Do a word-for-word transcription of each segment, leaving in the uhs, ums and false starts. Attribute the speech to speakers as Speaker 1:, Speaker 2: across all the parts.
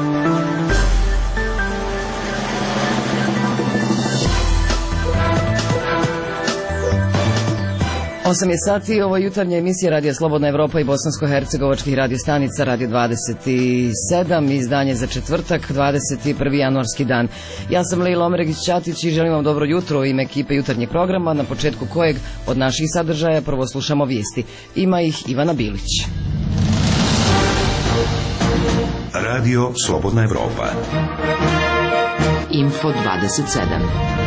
Speaker 1: osam je sati, ovo je jutarnja emisija Radija Slobodna Evropa i bosansko-hercegovačkih radiostanica Radio dvadeset sedam, izdanje za četvrtak, dvadeset prvi januarski dan. Ja sam Lejla Omeregić-Ćatić i želim vam dobro jutro u ime ekipe jutarnjeg programa, na početku kojeg od naših sadržaja prvo slušamo vijesti. Ima ih Ivana Bilić.
Speaker 2: Radio Slobodna Evropa.
Speaker 3: Info dvadeset sedam.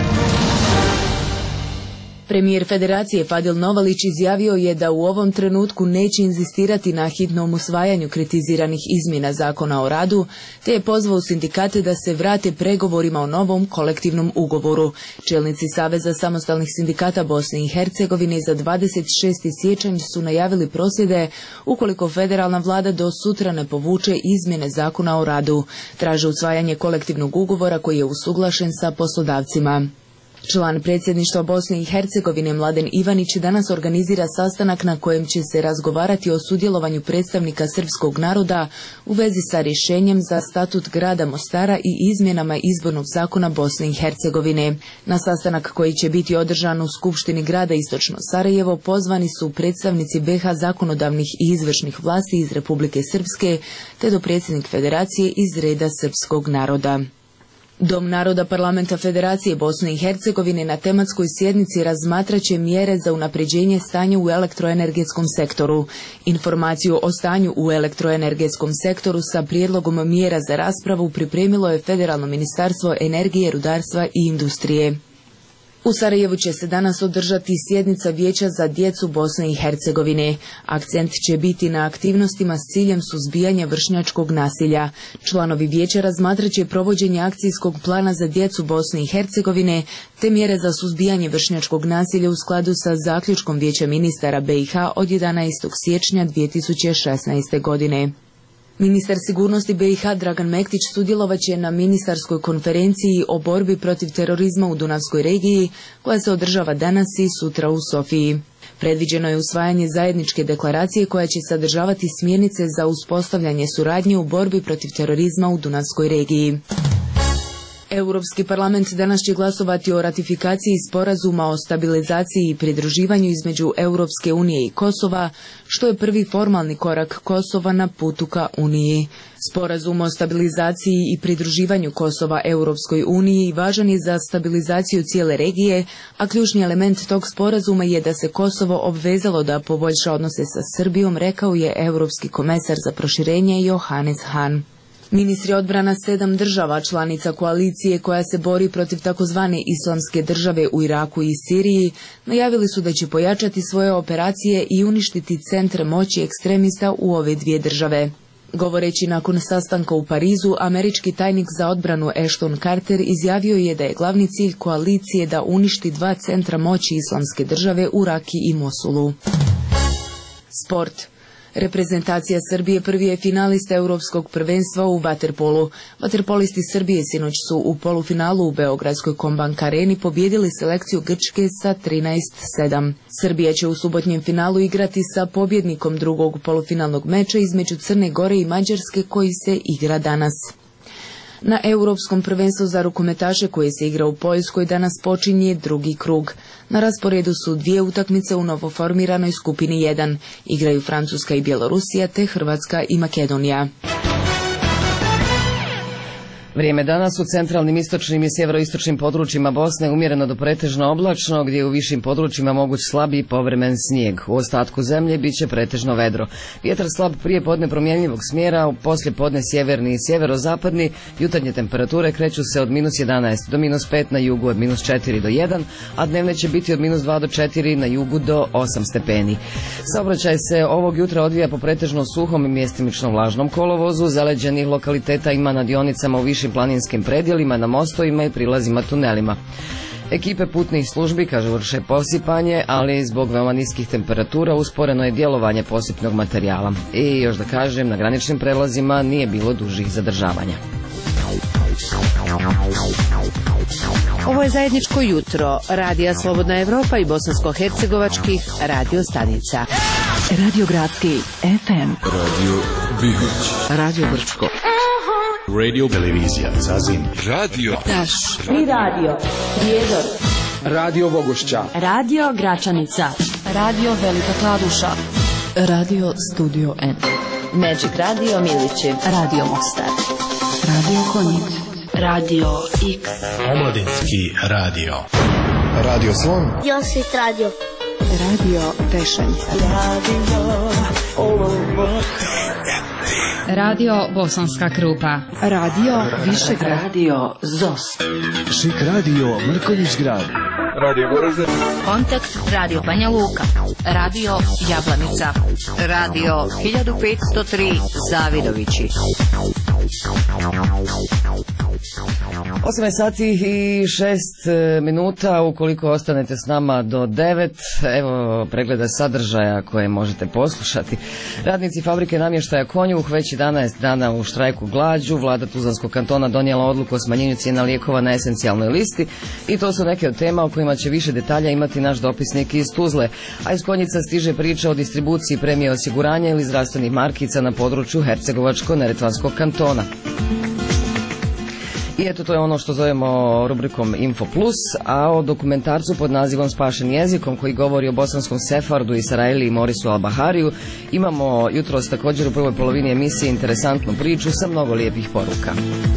Speaker 4: Premijer Federacije Fadil Novalić izjavio je da u ovom trenutku neće inzistirati na hitnom usvajanju kritiziranih izmjena Zakona o radu, te je pozvao sindikate da se vrate pregovorima o novom kolektivnom ugovoru. Čelnici Saveza samostalnih sindikata Bosne i Hercegovine za dvadeset šesti siječanj su najavili prosvjede ukoliko federalna vlada do sutra ne povuče izmjene Zakona o radu. Traže usvajanje kolektivnog ugovora koji je usuglašen sa poslodavcima. Član predsjedništva Bosne i Hercegovine Mladen Ivanić danas organizira sastanak na kojem će se razgovarati o sudjelovanju predstavnika srpskog naroda u vezi sa rješenjem za statut grada Mostara i izmjenama izbornog zakona Bosne i Hercegovine. Na sastanak koji će biti održan u Skupštini grada Istočno Sarajevo pozvani su predstavnici be ha zakonodavnih i izvršnih vlasti iz Republike Srpske te dopredsjednik Federacije iz reda srpskog naroda. Dom naroda Parlamenta Federacije Bosne i Hercegovine na tematskoj sjednici razmatrat će mjere za unapređenje stanja u elektroenergetskom sektoru. Informaciju o stanju u elektroenergetskom sektoru sa prijedlogom mjera za raspravu pripremilo je Federalno ministarstvo energije, rudarstva i industrije. U Sarajevu će se danas održati sjednica Vijeća za djecu Bosne i Hercegovine. Akcent će biti na aktivnostima s ciljem suzbijanja vršnjačkog nasilja. Članovi vijeća razmatrat će provođenje akcijskog plana za djecu Bosne i Hercegovine te mjere za suzbijanje vršnjačkog nasilja u skladu sa zaključkom Vijeća ministara be i ha od jedanaestog siječnja dvije tisuće šesnaeste. godine. Ministar sigurnosti be i ha Dragan Mektić sudjelovat će na ministarskoj konferenciji o borbi protiv terorizma u Dunavskoj regiji koja se održava danas i sutra u Sofiji. Predviđeno je usvajanje zajedničke deklaracije koja će sadržavati smjernice za uspostavljanje suradnje u borbi protiv terorizma u Dunavskoj regiji. Europski parlament danas će glasovati o ratifikaciji sporazuma o stabilizaciji i pridruživanju između Europske unije i Kosova, što je prvi formalni korak Kosova na putu ka Uniji. Sporazum o stabilizaciji i pridruživanju Kosova Europskoj uniji važan je za stabilizaciju cijele regije, a ključni element tog sporazuma je da se Kosovo obvezalo da poboljša odnose sa Srbijom, rekao je Europski komesar za proširenje Johannes Hahn. Ministri odbrana sedam država članica koalicije koja se bori protiv takozvane islamske države u Iraku i Siriji najavili su da će pojačati svoje operacije i uništiti centre moći ekstremista u ove dvije države. Govoreći nakon sastanka u Parizu, američki tajnik za odbranu Ashton Carter izjavio je da je glavni cilj koalicije da uništi dva centra moći islamske države u Raki i Mosulu. Sport. Reprezentacija Srbije prvi je finalista Europskog prvenstva u vaterpolu. Vaterpolisti Srbije sinoć su u polufinalu u Beogradskoj Kombank areni pobijedili selekciju Grčke sa trinaest sedam. Srbija će u subotnjem finalu igrati sa pobjednikom drugog polufinalnog meča između Crne Gore i Mađarske koji se igra danas. Na Europskom prvenstvu za rukometaše koje se igra u Poljskoj danas počinje drugi krug. Na rasporedu su dvije utakmice u novoformiranoj skupini jedan. Igraju Francuska i Bjelorusija te Hrvatska i Makedonija.
Speaker 1: Vrijeme danas u centralnim, istočnim i sjeveroistočnim područjima Bosne umjereno do pretežno oblačno, gdje u višim područjima moguć slabi povremen snijeg. U ostatku zemlje bit će pretežno vedro. Vjetar slab prije podne promjenjivog smjera, poslije podne sjeverni i sjeverozapadni. Jutarnje temperature kreću se od minus jedanaest do minus pet na jugu, od minus četiri do jedan, a dnevne će biti od minus dva do četiri na jugu do osam stepeni. Saobraćaj se ovog jutra odvija po pretežno suhom i mjestimično vlažnom kolovozu. Zaleđenih lokaliteta ima na dionicama u višim planinskim predjelima, na mostovima i prilazima tunelima. Ekipe putnih službi, kaže, vrše posipanje, ali zbog veoma niskih temperatura usporeno je djelovanje posipnog materijala. I još da kažem, na graničnim prelazima nije bilo dužih zadržavanja.
Speaker 3: Ovo je zajedničko jutro Radija Slobodna Evropa i bosansko-hercegovačkih radio stanica. Radio Gradski F M, Radio Bihoć, Radio Brčko,
Speaker 2: Radio, televizija, Zazin,
Speaker 5: radio,
Speaker 6: Daš,
Speaker 7: i radio, Prijedor,
Speaker 5: radio Vogošća,
Speaker 7: radio Gračanica,
Speaker 6: radio Velika Kladuša,
Speaker 4: Radio Studio N,
Speaker 7: Magic Radio Milići,
Speaker 6: radio Mostar,
Speaker 7: radio Konjic, radio X,
Speaker 8: Omladinski radio,
Speaker 5: radio Slon,
Speaker 9: Josit radio,
Speaker 4: Radio Tešanj,
Speaker 9: radio Olubo,
Speaker 10: Radio Bosanska Krupa,
Speaker 3: Radio Višegrad,
Speaker 7: radio Zos,
Speaker 8: Šik radio Mrkonjić grad,
Speaker 5: radio Goražde,
Speaker 10: Kontakt Radio Banja Luka, Radio Jablanica,
Speaker 3: Radio hiljadu petsto tri Zavidovići.
Speaker 1: osam je sati i šest minuta, ukoliko ostanete s nama do devet, evo pregleda sadržaja koje možete poslušati. Radnici fabrike namještaja Konjuh već jedanaest dana u štrajku glađu. Vlada Tuzlanskog kantona donijela odluku o smanjenju cijena lijekova na esencijalnoj listi i to su neke od tema o kojima će više detalja imati naš dopisnik iz Tuzle. A iz Konjica stiže priča o distribuciji premije osiguranja ili zdravstvenih markica na području Hercegovačko-neretvanskog kantona. I eto, to je ono što zovemo rubrikom Info Plus, a o dokumentarcu pod nazivom Spašen jezikom, koji govori o bosanskom sefardu i Sarajli i Morisu Al-Bahariju, imamo jutros također u prvoj polovini emisije interesantnu priču sa mnogo lijepih poruka.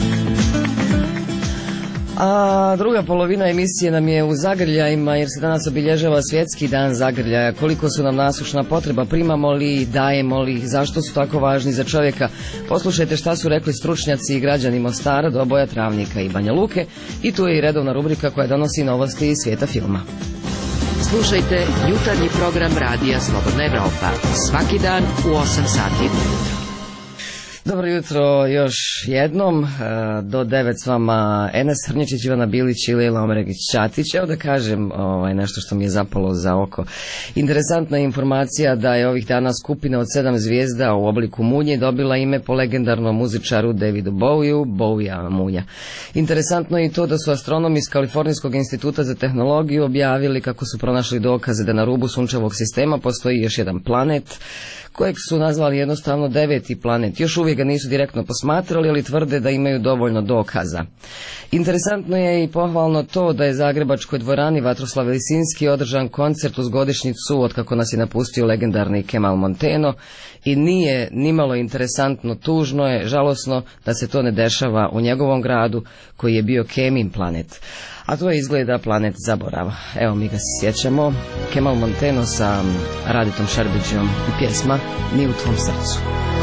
Speaker 1: A druga polovina emisije nam je u zagrljajima, jer se danas obilježava svjetski dan zagrljaja. Koliko su nam nasušna potreba, primamo li, dajemo li, zašto su tako važni za čovjeka? Poslušajte šta su rekli stručnjaci i građani Mostara, Doboja, Travnika i Banja Luke. I tu je i redovna rubrika koja donosi novosti iz svijeta filma.
Speaker 3: Slušajte jutarnji program Radija Slobodna Evropa svaki dan u osam sati.
Speaker 1: Dobro jutro još jednom, do devet s vama Enes Hrnječić, Ivana Bilić i Lejla Omeregić-Ćatić. Evo da kažem ovaj, nešto što mi je zapalo za oko. Interesantna informacija da je ovih dana skupina od sedam zvijezda u obliku munje dobila ime po legendarnom muzičaru Davidu Bowieu, Bowija munja. Interesantno je i to da su astronomi iz Kalifornijskog instituta za tehnologiju objavili kako su pronašli dokaze da na rubu sunčevog sistema postoji još jedan planet, kojeg su nazvali jednostavno deveti planet. Još uvijek ga nisu direktno posmatrali, ali tvrde da imaju dovoljno dokaza. Interesantno je i pohvalno to da je Zagrebačkoj dvorani Vatroslav Lisinski održan koncert uz godišnjicu od kako nas je napustio legendarni Kemal Monteno i nije nimalo interesantno, tužno je, žalosno da se to ne dešava u njegovom gradu koji je bio Kemin planet. A to je izgleda planet zaborava. Evo, mi ga se sjećamo. Kemal Monteno sa Raditom Šerbeđijom i pjesma Ni u tvom srcu.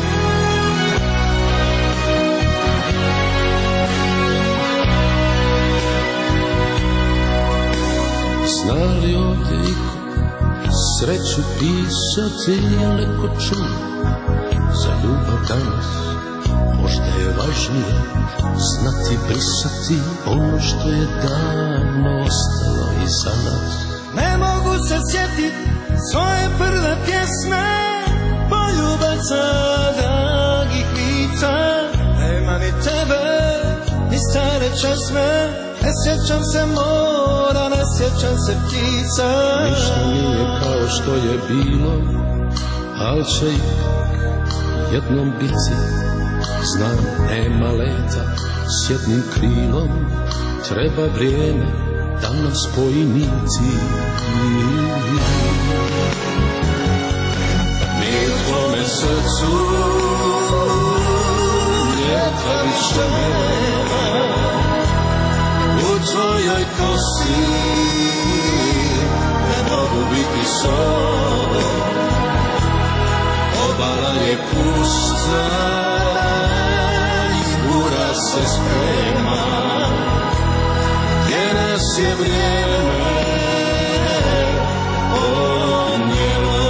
Speaker 8: zna li ovdje iko sreću pisati, jel neko čuo za ljubav danas? Možda je važnije znati brisati ono što je davno ostalo iza nas.
Speaker 11: Ne mogu se sjetit svoje prve pjesme, poljubaca dragih lica. Nema ni tebe, ni stare česme, ne sjećam se mora, ne sjećam se ptica.
Speaker 8: Ništa nije kao što je bilo, ali će jednom biti. Znam, nema leta s jednim krilom, treba vrijeme da nas spoji niti.
Speaker 11: Ni u tvome srcu ljeta više nema, u tvojoj kosi ne mogu biti sol. Obala je pusta, bura se sprema, gdje nas je vrijeme odnijelo.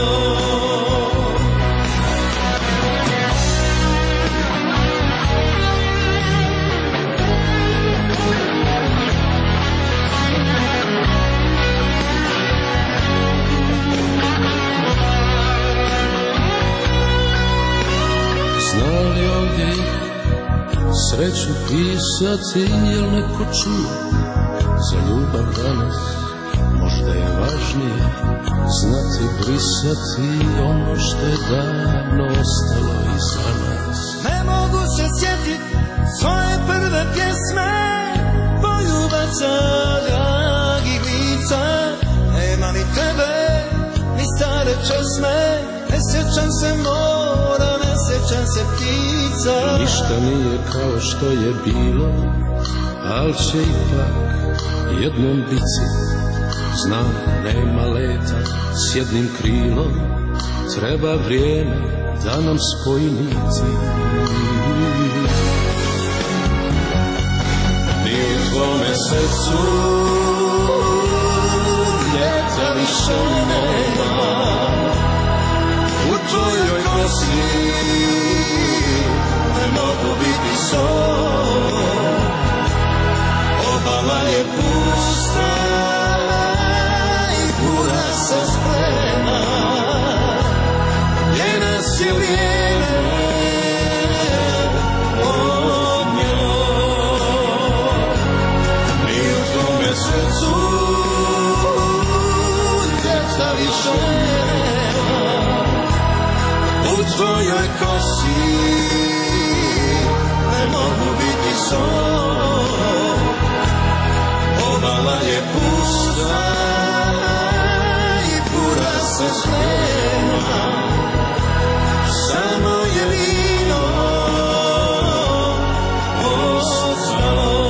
Speaker 8: Zna li ovdje sreću pisati, jel neko čuo za ljubav danas? Možda je važnije znati brisati ono što je davno ostalo iza nas.
Speaker 11: Ne mogu se sjetit svoje prve pjesme, poljubaca dragih lica. Nema ni tebe, ni stare česme, ne sjećam se mora, ne sjećam se ptica.
Speaker 8: Ništa nije kao što je bilo, al će ipak jednom biti. Znam, nema leta s jednim krilom, treba vrijeme da nam spoji niti.
Speaker 11: Ni u tvome srcu ljeta više nema, u tvojoj kosi ne mogu biti sol. Obala je pusta i pura se sprema, gdje nas je vrijeme odnijelo. Ni u tvome srcu ljeta više nema, u tvojoj kosi ne mogu biti sol. Obala je pusta i pura se sprema, samo je vino ostalo,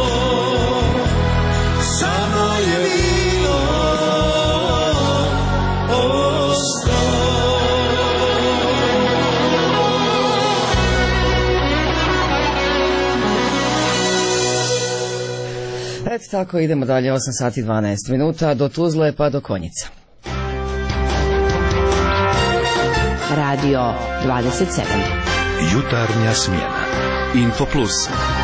Speaker 11: samo je vino ostalo.
Speaker 1: Eto tako, idemo dalje, osam sati i dvanaest minuta, do Tuzle pa do Konjica.
Speaker 3: Radio dvadeset sedam.
Speaker 2: Jutarnja smjena. Info Plus.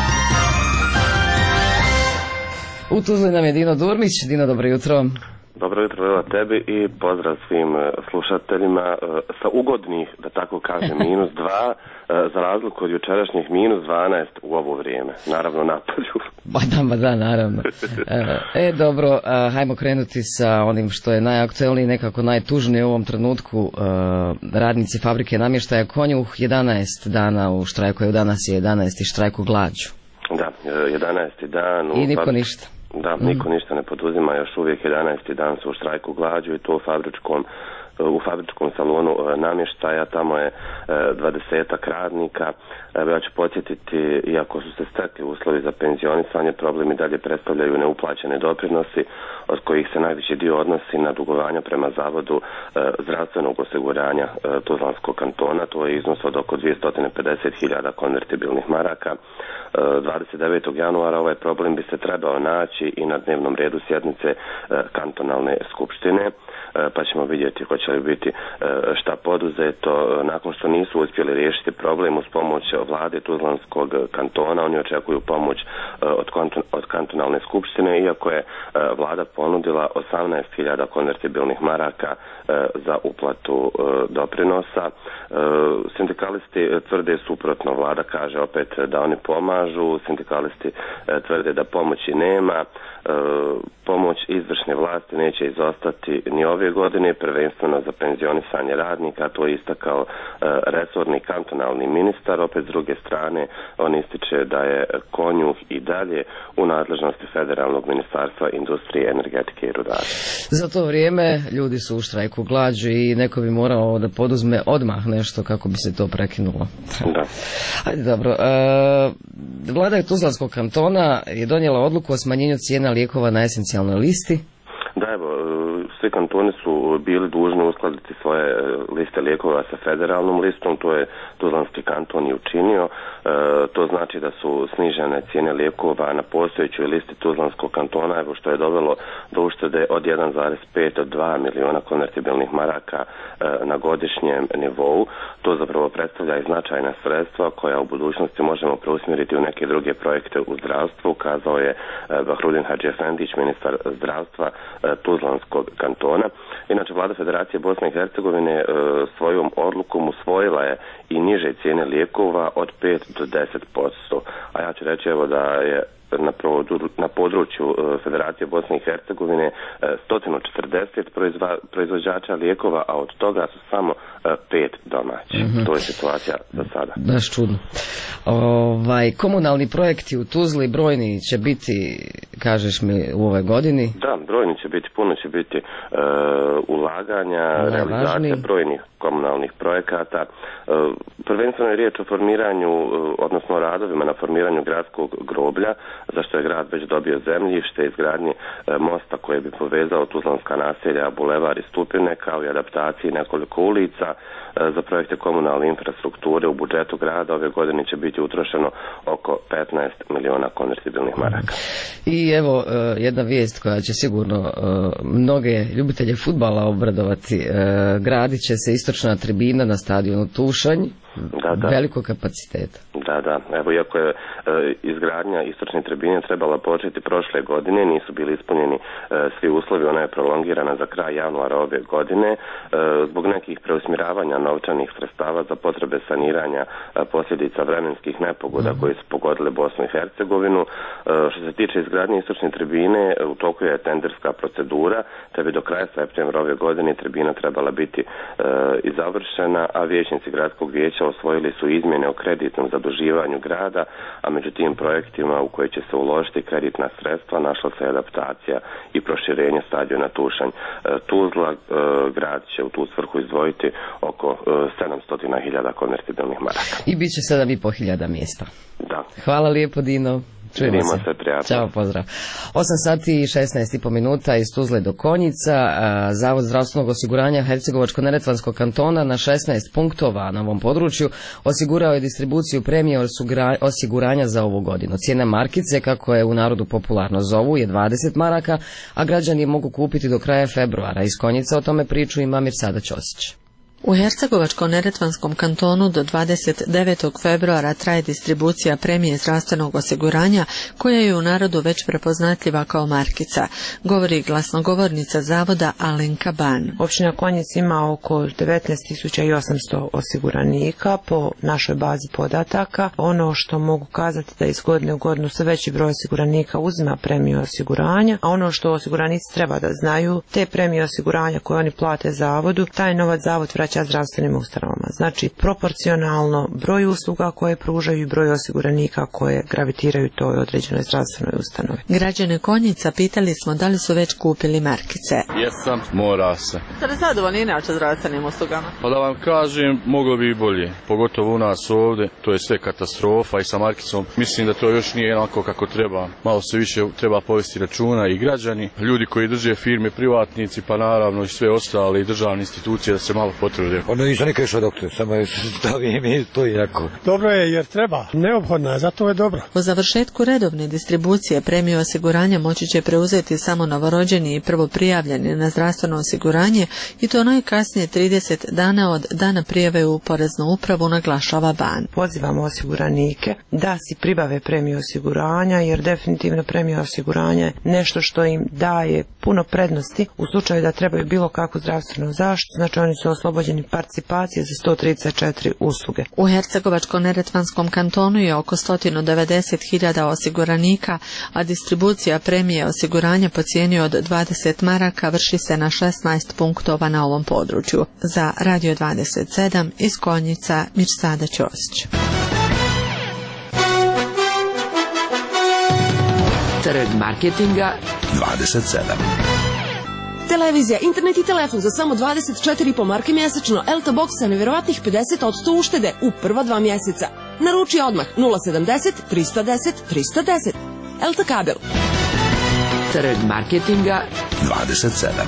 Speaker 1: U Tuzli nam je Dino Durmić. Dino, dobro jutro.
Speaker 12: Dobro jutro, Lela, tebi i pozdrav svim slušateljima sa ugodnih, da tako kažem, minus dva, za razliku od jučerašnjih minus dvanaest u ovo vrijeme, naravno napolju.
Speaker 1: Ba da, ba da, naravno. E, dobro, hajmo krenuti sa onim što je najaktuelnije, nekako najtužnije u ovom trenutku. Radnici fabrike namještaja Konjuh jedanaest dana u štrajku, evo danas je jedanaesti štrajk u glađu.
Speaker 12: Da, jedanaesti dan.
Speaker 1: I niko ništa.
Speaker 12: Da, niko ništa ne poduzima, još uvijek jedanaesti dan su u štrajku glađu i to u fabričkom, u fabričkom salonu namještaja, tamo je dvadesetak radnika. Ja ću podsjetiti, iako su se stekli uslovi za penzionisanje, problem i dalje predstavljaju neuplaćene doprinosi, od kojih se najveći dio odnosi na dugovanja prema Zavodu zdravstvenog osiguranja Tuzlanskog kantona, to je iznos od oko dvjesto pedeset hiljada konvertibilnih maraka. dvadeset devetog januara ovaj problem bi se trebao naći i na dnevnom redu sjednice kantonalne skupštine, pa ćemo vidjeti hoće li biti šta poduzeto. Nakon što nisu uspjeli riješiti problem uz pomoć vlade Tuzlanskog kantona, oni očekuju pomoć od, od kantonalne skupštine, iako je vlada ponudila osamnaest hiljada konvertibilnih maraka za uplatu doprinosa. Sindikalisti tvrde suprotno, vlada kaže opet da oni pomažu, sindikalisti tvrde da pomoći nema. Pomoć izvršne vlasti neće izostati ni ove godine, prvenstveno za penzionisanje radnika, to je istakao resorni kantonalni ministar. Opet s druge strane on ističe da je Konjuh i dalje u nadležnosti Federalnog ministarstva industrije, energetike i rudarstva.
Speaker 1: Za to vrijeme ljudi su u štrajku glađu i neko bi morao da poduzme odmah nešto kako bi se to prekinulo.
Speaker 12: Da.
Speaker 1: Ajde, dobro. E, vlada je Tuzlanskog kantona je donijela odluku o smanjenju cijena lijekova na esencijalnoj listi.
Speaker 12: Da, evo, svi kantoni su bili dužni uskladiti svoje liste lijekova sa federalnom listom, to je Tuzlanski kanton i učinio. E, to znači da su snižene cijene lijekova na postojećoj listi Tuzlanskog kantona, evo što je dovelo do uštede od jedan zarez pet do dva miliona konvertibilnih maraka e, na godišnjem nivou. To zapravo predstavlja i značajna sredstva koja u budućnosti možemo preusmjeriti u neke druge projekte u zdravstvu, kazao je e, Bahrudin Hadžiefendić, ministar zdravstva e, Tuzlanskog kantona. Inače, vlada Federacije Bosne i Hercegovine e, svojom odlukom usvojila je i niže cijene lijekova od pet do deset posto. A ja ću reći evo da je na, podru, na području Federacije Bosne i Hercegovine sto četrdeset proizva, proizvođača lijekova, a od toga su samo pet domaći. Mm-hmm. To je situacija za sada.
Speaker 1: Baš čudno. Ovaj, komunalni projekti u Tuzli brojni će biti, kažeš mi, u ovoj godini?
Speaker 12: Da, brojni će biti, puno će biti uh, ulaganja,
Speaker 1: Najvažniji.
Speaker 12: realizacija brojnih komunalnih projekata. Uh, prvenstveno je riječ o formiranju, uh, odnosno radovima na formiranju gradskog groblja, za što je grad već dobio zemljište, izgradnji uh, mosta koji bi povezao tuzlanska naselja, bulevar i Stupine, kao i adaptaciji nekoliko ulica. Uh, za projekte komunalne infrastrukture u budžetu grada ove godine će biti utrošeno oko petnaest miliona konvertibilnih maraka.
Speaker 1: I evo uh, jedna vijest koja će sigurno uh, mnoge ljubitelje fudbala obradovati. Uh, gradit će se istočna tribina na stadionu Tušanj,
Speaker 12: da, da.
Speaker 1: velikog kapaciteta.
Speaker 12: Da, da. Evo, iako je e, izgradnja istočne tribine trebala početi prošle godine, nisu bili ispunjeni e, svi uslovi, ona je prolongirana za kraj januara ove godine. E, zbog nekih preusmjeravanja novčanih sredstava za potrebe saniranja e, posljedica vremenskih nepogoda mm. koji su pogodile Bosnu i Hercegovinu. E, što se tiče izgradnje istočne tribine, u toku je tenderska procedura, te bi do kraja septembra ove godine tribina trebala biti e, i završena, a vijećnici gradskog vijeća osvojili su izmjene o kreditnom zaduživanju grada, a među tim projektima u koje će se uložiti kreditna sredstva našla se adaptacija i proširenje stadiona Tušanj. Tuzla, grad će u tu svrhu izdvojiti oko sedamsto hiljada konvertibilnih maraka.
Speaker 1: I bit će sedam i po hiljada mjesta.
Speaker 12: Da.
Speaker 1: Hvala lijepo, Dino. Čujemo se.
Speaker 12: se prijatno.
Speaker 1: Ćao, pozdrav. osam sati i šesnaest i po minuta iz Tuzle do Konjica. Zavod zdravstvenog osiguranja Hercegovačko-neretvanskog kantona na šesnaest punktova na ovom području osigurao je distribuciju premije osiguranja za ovu godinu. Cijena markice, kako je u narodu popularno zovu, je dvadeset maraka, a građani mogu kupiti do kraja februara. Iz Konjica o tome priču ima Mirsada Ćosić.
Speaker 13: U Hercegovačko-neretvanskom kantonu do dvadeset devetog februara traje distribucija premije zdravstvenog osiguranja, koja je u narodu već prepoznatljiva kao markica, govori glasnogovornica zavoda Alenka Ban.
Speaker 14: Općina Konjic ima oko devetnaest tisuća osamsto osiguranika po našoj bazi podataka. Ono što mogu kazati da iz godine u godinu sve veći broj osiguranika uzima premiju osiguranja, a ono što osiguranici treba da znaju, te premije osiguranja koje oni plate zavodu, taj novac zavod vraća zdravstvenim ustanovama. Znači, proporcionalno broj usluga koje pružaju i broj osiguranika koje gravitiraju toj određenoj zdravstvenoj ustanovi.
Speaker 13: Građane Konjica pitali smo da li su već kupili markice.
Speaker 15: Jesam, mora se.
Speaker 13: Ste li zadovoljni inače zdravstvenim uslugama?
Speaker 15: Pa da vam kažem, moglo bi i bolje. Pogotovo u nas ovdje, to je sve katastrofa i sa markicom. Mislim da to još nije onako kako treba. Malo se više treba povesti računa i građani, ljudi koji drže firme, privatnici, pa naravno i sve ostale i državne institucije da se malo potrude.
Speaker 16: Ono nisam nikad išao doktor, samo je stavim i to i jako.
Speaker 17: Dobro je jer treba, neophodno je, zato je dobro.
Speaker 13: Po završetku redovne distribucije premiju osiguranja moći će preuzeti samo novorođeni i prvo prijavljeni na zdravstveno osiguranje, i to najkasnije trideset dana od dana prijave u poreznu upravu, naglašava Ban.
Speaker 14: Pozivamo osiguranike da si pribave premiju osiguranja, jer definitivno premija osiguranja je nešto što im daje puno prednosti u slučaju da trebaju bilo kakvu zdravstvenu zaštitu, znači oni su oslobođeni participacije za sto trideset četiri usluge.
Speaker 13: U Hercegovačko-neretvanskom kantonu je oko sto devedeset hiljada osiguranika, a distribucija premije osiguranja po cijeni od dvadeset maraka vrši se na šesnaest punktova na ovom području. Za Radio dvadeset sedam iz Konjica, Mirsada Ćosić.
Speaker 7: Trg marketinga
Speaker 2: dvadeset sedam.
Speaker 18: Televizija, internet i telefon za samo dvadeset četiri i po marke mjesečno. Elta Box sa nevjerovatnih pedeset posto uštede u prva dva mjeseca. Naruči odmah nula sedamdeset trista deset trista deset. Elta Kabel.
Speaker 7: Trg marketinga
Speaker 2: dvadeset sedam.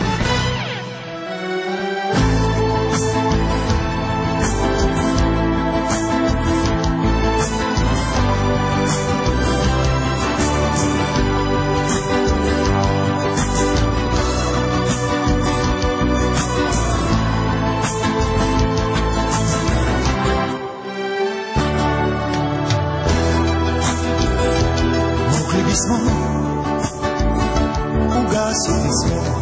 Speaker 11: Smo ugasiti svjetlo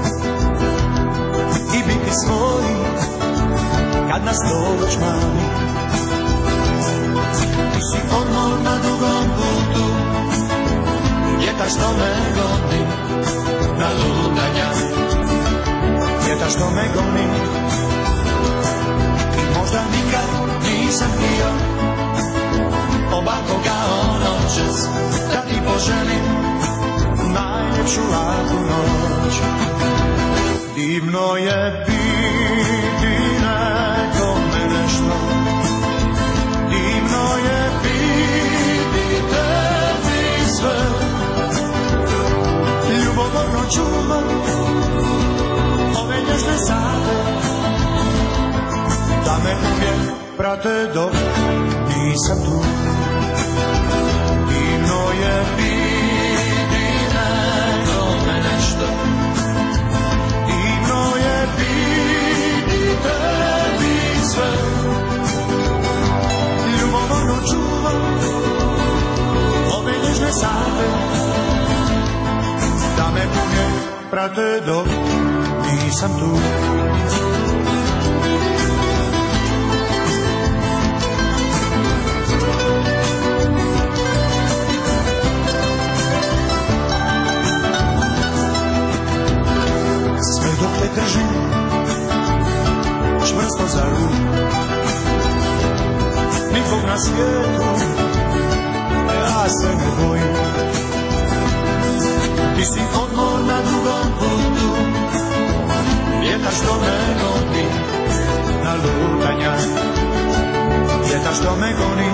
Speaker 11: i biti svoji kad nas dođe mali. Ti si odmor na dugom putu, što me goni na lutanja, vjetar što me goni i možda nikad nisam htio ovako kao noćas da ti poželim najljepšu laku noć. Divno je biti nekome nešto, divno je biti tebi sve, ljubomorno čuvam ove nježne sate, da me uvijek prate dok nisam tu. Divno je biti nekome nešto, divno je biti tebi sve, ljubomorno čuvam ove nježne sate, da me uvijek prate dok nisam tu. Sve dok te držim čvrsto za ruku, nikog na svijetu ja se ne bojim. Ti si odmor na dugom putu, vjetar što me goni na lutanja, vjetar što me goni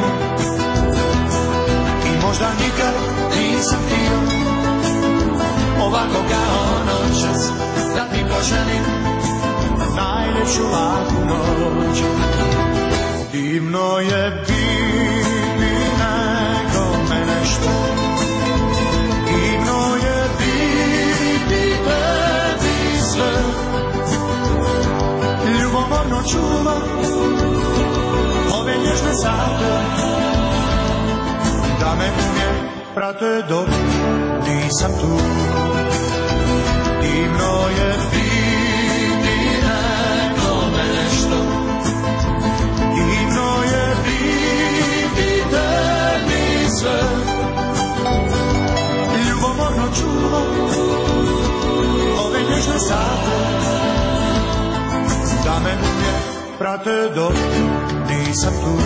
Speaker 11: i možda nikad nisam htio ovako kao noćas da ti poželim najljepšu laku noć. Divno je biti nekome nešto, divno je biti tebi sve, ljubomorno čuvam ove nježne sate, da me uvijek prate dok nisam tu. Divno je biti nekome nešto, divno je biti tebi sve, ljubomorno čuvam ove nježne sate, da me uvijek prate dok nisam tu.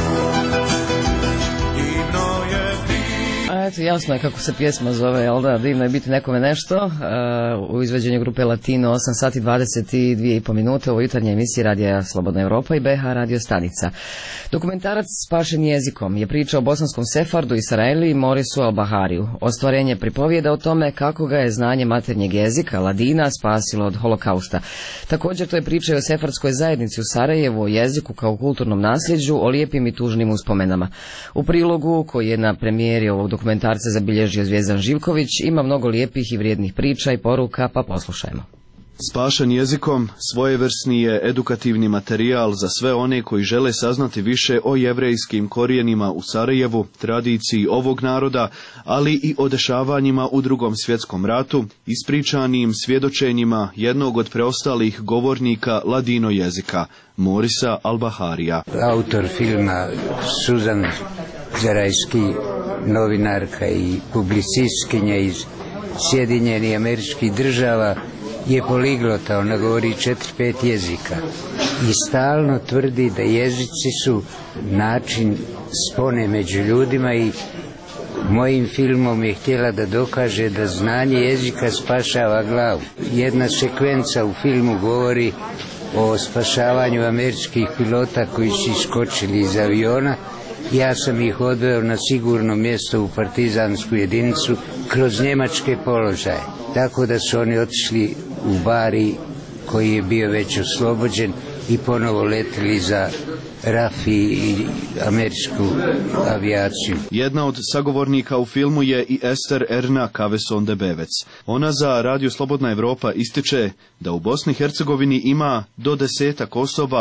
Speaker 11: Divno je
Speaker 1: Eto, jasno je kako se pjesma zove, jel da, divno je biti nekome nešto, uh, u izveđenju grupe Latino, osam sati dvadeset dvije i po minute, ovo jutarnje emisije Radija Slobodna Evropa i B H radio stanica. Dokumentarac Spašen jezikom je priča o bosanskom sefardu i Sarajli Morisu Al-Bahariju. Ostvarenje pripovijeda o tome kako ga je znanje maternjeg jezika, ladina, spasilo od holokausta. Također to je priča i o sefardskoj zajednici u Sarajevu, o jeziku kao kulturnom nasljeđu, o lijepim i tužnim uspomenama. U prilogu koji je na premijeri ovog dokumentarca zabilježio Zvijezdan Živković ima mnogo lijepih i vrijednih priča i poruka, pa poslušajmo.
Speaker 19: Spašen jezikom svojevrsni je edukativni materijal za sve one koji žele saznati više o jevrejskim korijenima u Sarajevu, tradiciji ovog naroda, ali i o dešavanjima u Drugom svjetskom ratu, ispričanim svjedočenjima jednog od preostalih govornika ladino jezika, Morisa Al-Baharija.
Speaker 20: Autor filma Suzan Zarajski, novinarka i publicistkinja iz Sjedinjenih Američkih Država, je poliglota, ona govori četiri, pet jezika i stalno tvrdi da jezici su način spone među ljudima i mojim filmom je htjela da dokaže da znanje jezika spašava glavu. Jedna sekvenca u filmu govori o spašavanju američkih pilota koji su iskočili iz aviona. Ja sam ih odveo na sigurno mjesto u partizansku jedinicu kroz njemačke položaje. Tako da su oni otišli u Bari koji je bio već oslobođen i ponovo letili za Rafi i američku avijaciju.
Speaker 19: Jedna od sagovornika u filmu je i Ester Erna Kaveson de Bevec. Ona za Radio Slobodna Evropa ističe da u Bosni i Hercegovini ima do desetak osoba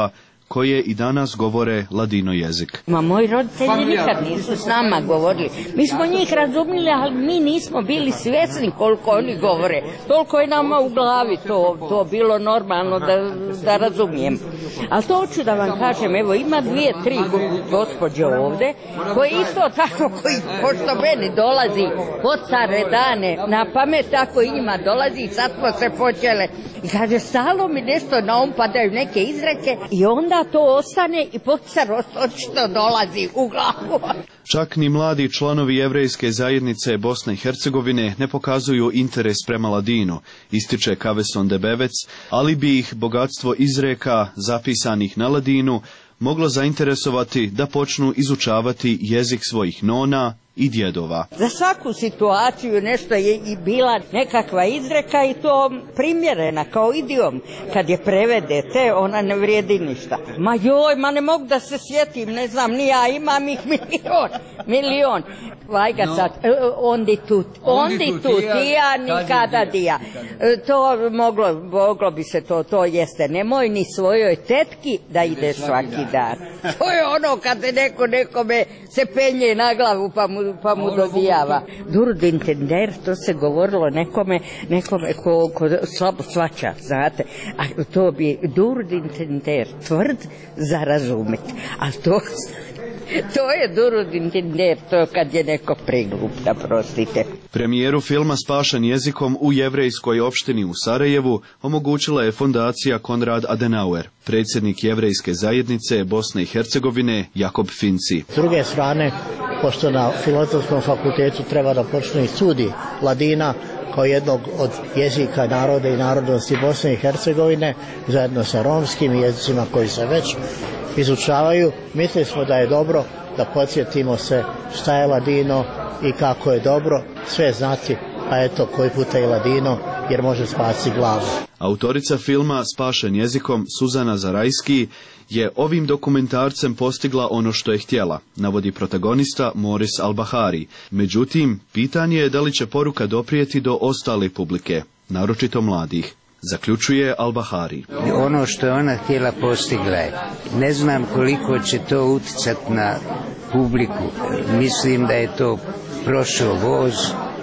Speaker 19: koje i danas govore ladino jezik.
Speaker 21: Ma moji roditelji nikad nisu s nama govorili. Mi smo njih razumili, ali mi nismo bili svjesni koliko oni govore. Toliko je nama u glavi to, to bilo normalno da, da razumijem. Ali to hoću da vam kažem, evo ima dvije, tri gospođe ovde, koje isto tako, koji pošto meni dolazi od care dane na pamet, tako i njima dolazi i sad smo se počele. I kaže, stalo mi nešto na um padaju neke izreke i onda to ostane i pocar očito dolazi u glavu.
Speaker 19: Čak ni mladi članovi jevrejske zajednice Bosne i Hercegovine ne pokazuju interes prema ladinu, ističe Kaveson Debevec, ali bi ih bogatstvo izreka zapisanih na ladinu moglo zainteresovati da počnu izučavati jezik svojih nona i djedova.
Speaker 21: Za svaku situaciju nešto je i bila nekakva izreka i to primjerena kao idiom. Kad je prevedete, ona ne vrijedi ništa. Ma joj, ma ne mogu da se sjetim, ne znam, ni ja, imam ih milion, milion. Vajga sad, ondi tu, ondi tu, tija, nikada dija. To moglo, moglo bi se to, to jeste. Nemoj ni svojoj tetki da ide svaki dan. To je ono kad neko nekome se penje na glavu pa mu pa mu dodijava. Durd intender, to se govorilo nekome, nekome ko, ko slabo svača, znate. A to bi durd intender, tvrd za razumjeti. A to, to je durd intender, to kad je neko preglup, da prostite.
Speaker 19: Premijeru filma Spašen jezikom u jevrejskoj opštini u Sarajevu omogućila je fondacija Konrad Adenauer, predsjednik jevrejske zajednice Bosne i Hercegovine Jakob Finci.
Speaker 22: S druge strane, pošto na Filozofskom fakultetu treba da počne i studij ladina kao jednog od jezika naroda i narodnosti Bosne i Hercegovine, zajedno sa romskim jezicima koji se već izučavaju, mislili smo da je dobro da podsjetimo se šta je ladino i kako je dobro sve znati, a eto koji puta i ladino, jer može spasiti glavu.
Speaker 19: Autorica filma Spašen jezikom Suzana Zarajski je ovim dokumentarcem postigla ono što je htjela, navodi protagonista Moris Albahari. Međutim, pitanje je da li će poruka doprijeti do ostale publike, naročito mladih. Zaključuje Albahari.
Speaker 20: Ono što je ona htjela postigla je. Ne znam koliko će to utjecati na publiku. Mislim da je to prošao voz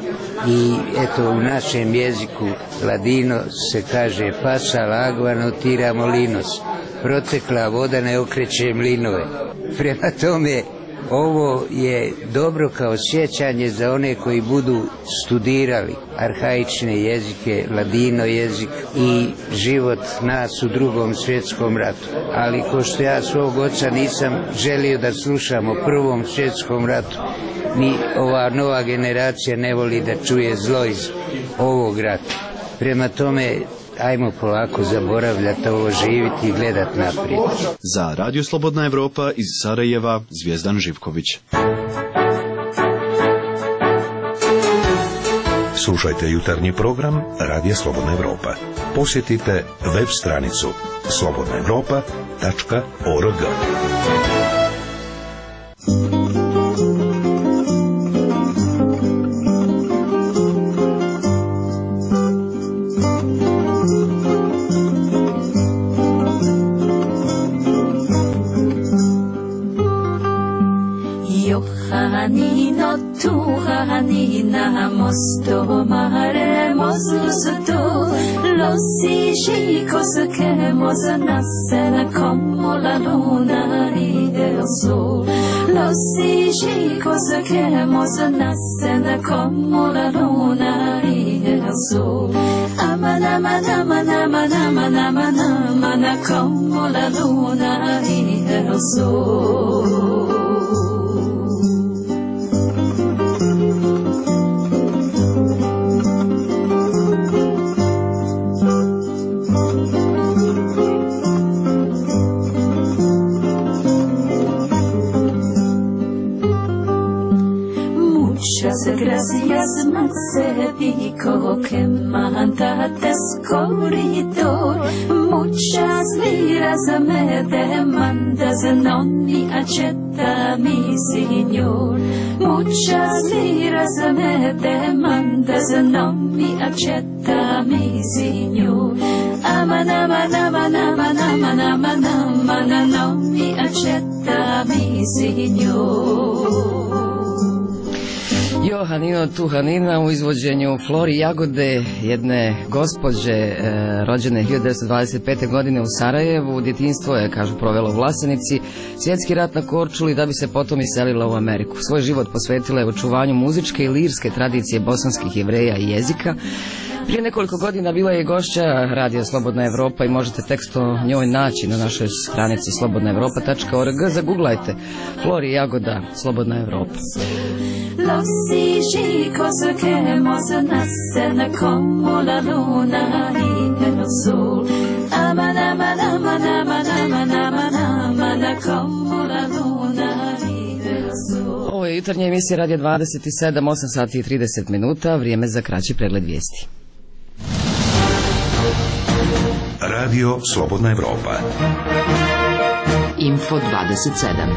Speaker 20: i eto u našem jeziku ladino se kaže pasa lagvano tira molinos. Protekla voda ne okreće mlinove. Prema tome, ovo je dobro kao sjećanje za one koji budu studirali arhaične jezike, ladino jezik i život nas u drugom svjetskom ratu. Ali ko što ja svog oca nisam želio da slušam o prvom svjetskom ratu, ni ova nova generacija ne voli da čuje zlo iz ovog rata. Prema tome, ajmo polako zaboravljati ovo, živiti i gledati naprijed.
Speaker 19: Za Radio Slobodna Evropa iz Sarajeva, Zvijezdan Živković.
Speaker 2: Slušajte jutarnji program Radija Slobodna Evropa. Posjetite web stranicu slobodna evropa tačka org.
Speaker 23: Mosto mare mosusto lo si cose che mosa nascere come la luna ride il sole lo si cose che mosa nascere come la luna ride il sole amana mana mana mana mana mana mana come la luna ride il sole. muchas gracias Mercedico que mandaste corridor. Muchas liras me demandas, non mi accetta mi signor. Muchas liras me demandas, non mi accetta mi signor. Aman, aman, aman, aman, aman, aman, aman, non mi accetta mi signor.
Speaker 1: Johanino Tuhanina u izvođenju Flori Jagode, jedne gospođe e, rođene hiljadu devetsto dvadeset pete. godine u Sarajevu. Djetinjstvo je, kažu, provela u Vlasenici, svjetski rat na Korčuli da bi se potom iselila u Ameriku. Svoj život posvetila je očuvanju muzičke i lirske tradicije bosanskih Jevreja i jezika. Prije nekoliko godina bila je gošća Radio Slobodna Evropa i možete tekst o njoj naći na našoj stranici slobodna evropa tačka org. Zaguglajte Flori Jagoda, Slobodna Evropa.
Speaker 23: Los chicos que hemos nacido como la luna y el sol. Aman, aman, aman, aman, aman, aman, aman, como la luna y el sol.
Speaker 1: Ovo je jutarnja emisija Radio dvadeset sedam, osam sati i trideset minuta, vrijeme za kraći pregled vijesti.
Speaker 2: Radio Slobodna Evropa.
Speaker 7: Info dvadeset sedam.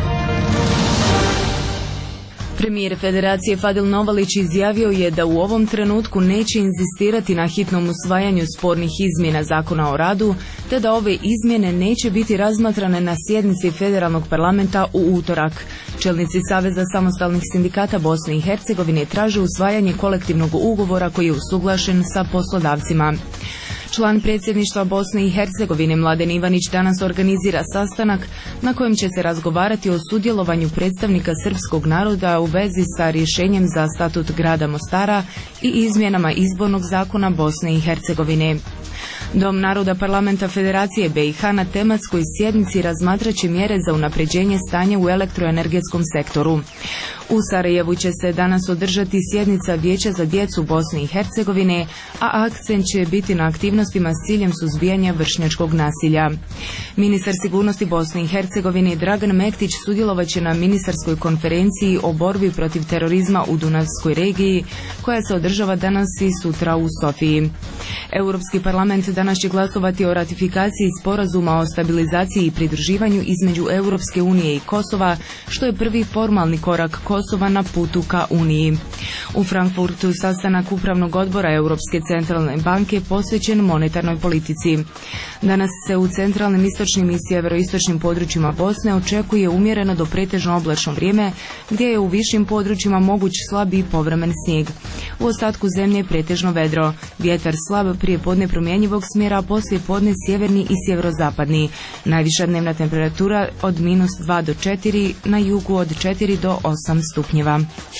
Speaker 4: Premijer Federacije Fadil Novalić izjavio je da u ovom trenutku neće inzistirati na hitnom usvajanju spornih izmjena Zakona o radu, te da ove izmjene neće biti razmatrane na sjednici Federalnog parlamenta u utorak. Čelnici Saveza samostalnih sindikata Bosne i Hercegovine traže usvajanje kolektivnog ugovora koji je usuglašen sa poslodavcima. Član predsjedništva Bosne i Hercegovine Mladen Ivanić danas organizira sastanak na kojem će se razgovarati o sudjelovanju predstavnika srpskog naroda u vezi sa rješenjem za statut grada Mostara i izmjenama izbornog zakona Bosne i Hercegovine. Dom naroda parlamenta Federacije B i H na tematskoj sjednici razmatraće mjere za unapređenje stanja u elektroenergetskom sektoru. U Sarajevu će se danas održati sjednica Vijeća za djecu Bosne i Hercegovine, a akcent će biti na aktivnostima s ciljem suzbijanja vršnjačkog nasilja. Ministar sigurnosti Bosne i Hercegovine Dragan Mektić sudjelovaće na ministarskoj konferenciji o borbi protiv terorizma u Dunavskoj regiji, koja se održava danas i sutra u Sofiji. Europski parlament danas će glasovati o ratifikaciji sporazuma o stabilizaciji i pridruživanju između Europske unije i Kosova, što je prvi formalni korak Kosova na putu ka Uniji. U Frankfurtu sastanak upravnog odbora Europske centralne banke posvećen monetarnoj politici. Danas se u centralnim, istočnim i sjeveroistočnim područjima Bosne očekuje umjereno do pretežno oblačno vrijeme, gdje je u višim područjima moguć slab i povremen snijeg. U ostatku zemlje pretežno vedro. Vjetar slab prije podne promjenjivog smjera, a poslije podne sjeverni i sjeverozapadni. Najviša dnevna temperatura od minus dva do četiri, na jugu od četiri do osam stupnjeva.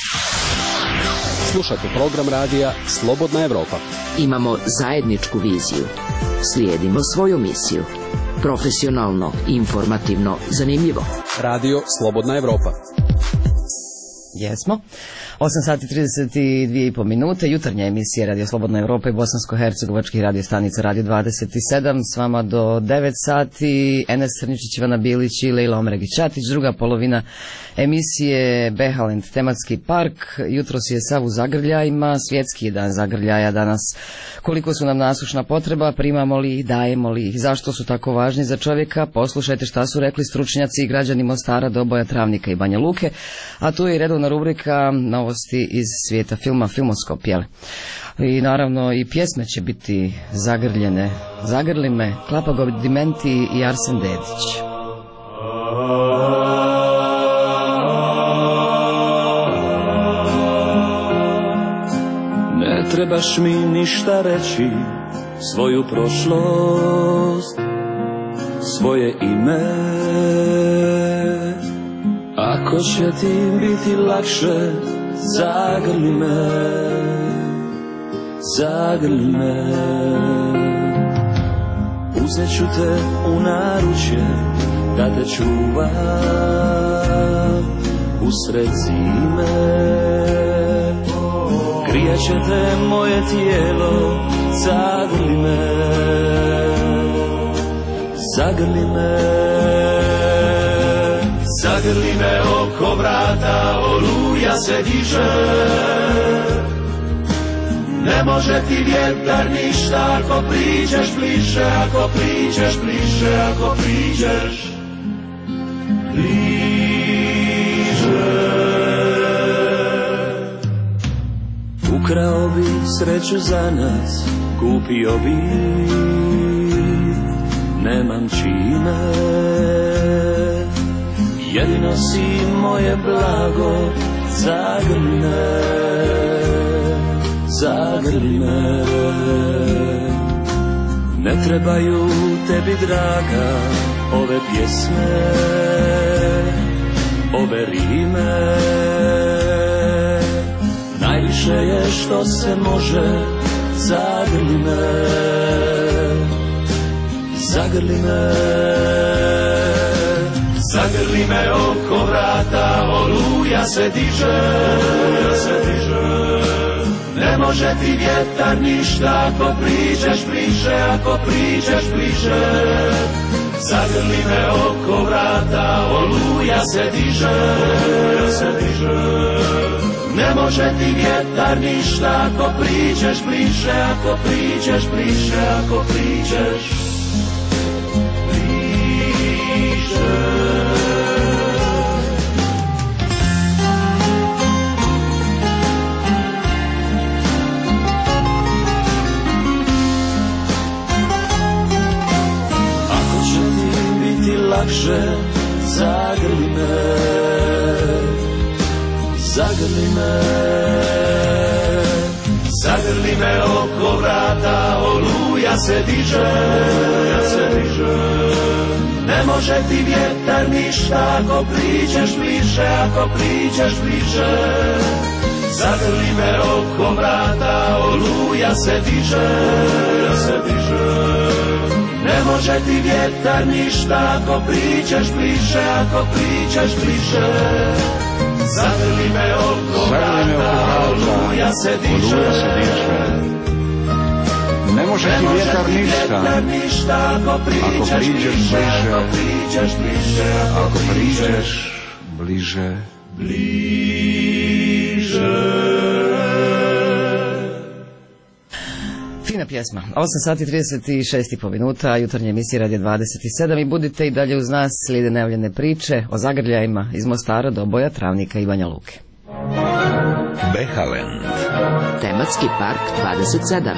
Speaker 6: Slušate program radija Slobodna Evropa.
Speaker 7: Imamo zajedničku viziju. Slijedimo svoju misiju. Profesionalno, informativno, zanimljivo.
Speaker 6: Radio Slobodna Evropa.
Speaker 1: Jesmo. osam sati trideset dvije i pol minute, jutarnja emisija Radio Slobodna Evropa i bosansko-hercegovačkih radio stanica Radio dvadeset sedam, s vama do devet sati, Enes Crničić, Ivana Bilić i Lejla Omregić-Čatić. Druga polovina emisije Behalend tematski park. Jutros je sav u zagrljajima, svjetski je dan zagrljaja danas. Koliko su nam nasušna potreba, primamo li ih, dajemo li ih, zašto su tako važni za čovjeka? Poslušajte šta su rekli stručnjaci i građani Mostara, Doboja, Travnika i Banja Luke, a tu je i redovna rubrika novosti iz svijeta filma, Filmoskop, jel? I naravno i pjesme će biti zagrljene. Zagrli me, Klapa Godimenti i Arsen Dedić.
Speaker 9: Ne trebaš mi ništa reći, svoju prošlost, svoje ime. Ako će ti biti lakše, zagrli me, zagrli me. Uzet ću te u naručje, da te čuvam usred zime. Grijat će te moje tijelo, zagrli me, zagrli me.
Speaker 11: zagrli me oko vrata, oluja se diže. Ne može ti vjetar ništa ako priđeš bliže, ako priđeš bliže, ako priđeš bliže. Ukrao bi sreću za nas, kupio bi, nemam čime. Jedino si moje blago, zagrli me, zagrli me. Ne trebaju tebi draga ove pjesme, ove rime. Najviše je što se može, zagrli me, zagrli me. Zagrli me oko vrata, oluja se diže, oluja se diže. Ne može ti vjetar ništa ako priđeš bliže, ako priđeš bliže. Zagrli me oko vrata, oluja se diže, oluja se diže. Ne može ti vjetar ništa ako priđeš bliže, ako priđeš bliže, ako priđeš bliže. Lakše, zagrli me, zagrli me. Zagrli me oko vrata, oluja se diže, oluja se diže. Ne može ti vjetar ništa ako priđeš bliže, ako priđeš bliže. Zagrli me oko vrata, oluja se diže, oluja se diže. Ne može ti vjetar ništa ako priđeš bliže, ako priđeš bliže. Zagrli me oko vrata, oluja se diže.
Speaker 5: Ne može ti vjetar ništa ako priđeš bliže, ako priđeš bliže, bliže.
Speaker 1: Fina pjesma. osam sati trideset šest i po minuta, jutarnje emisije Radio dvadeset sedam i budite i dalje uz nas, slijede najavljene priče o zagrljajima iz Mostara, Doboja, Travnika i Banja Luke.
Speaker 2: Behaland.
Speaker 7: Tematski park dvadeset sedam.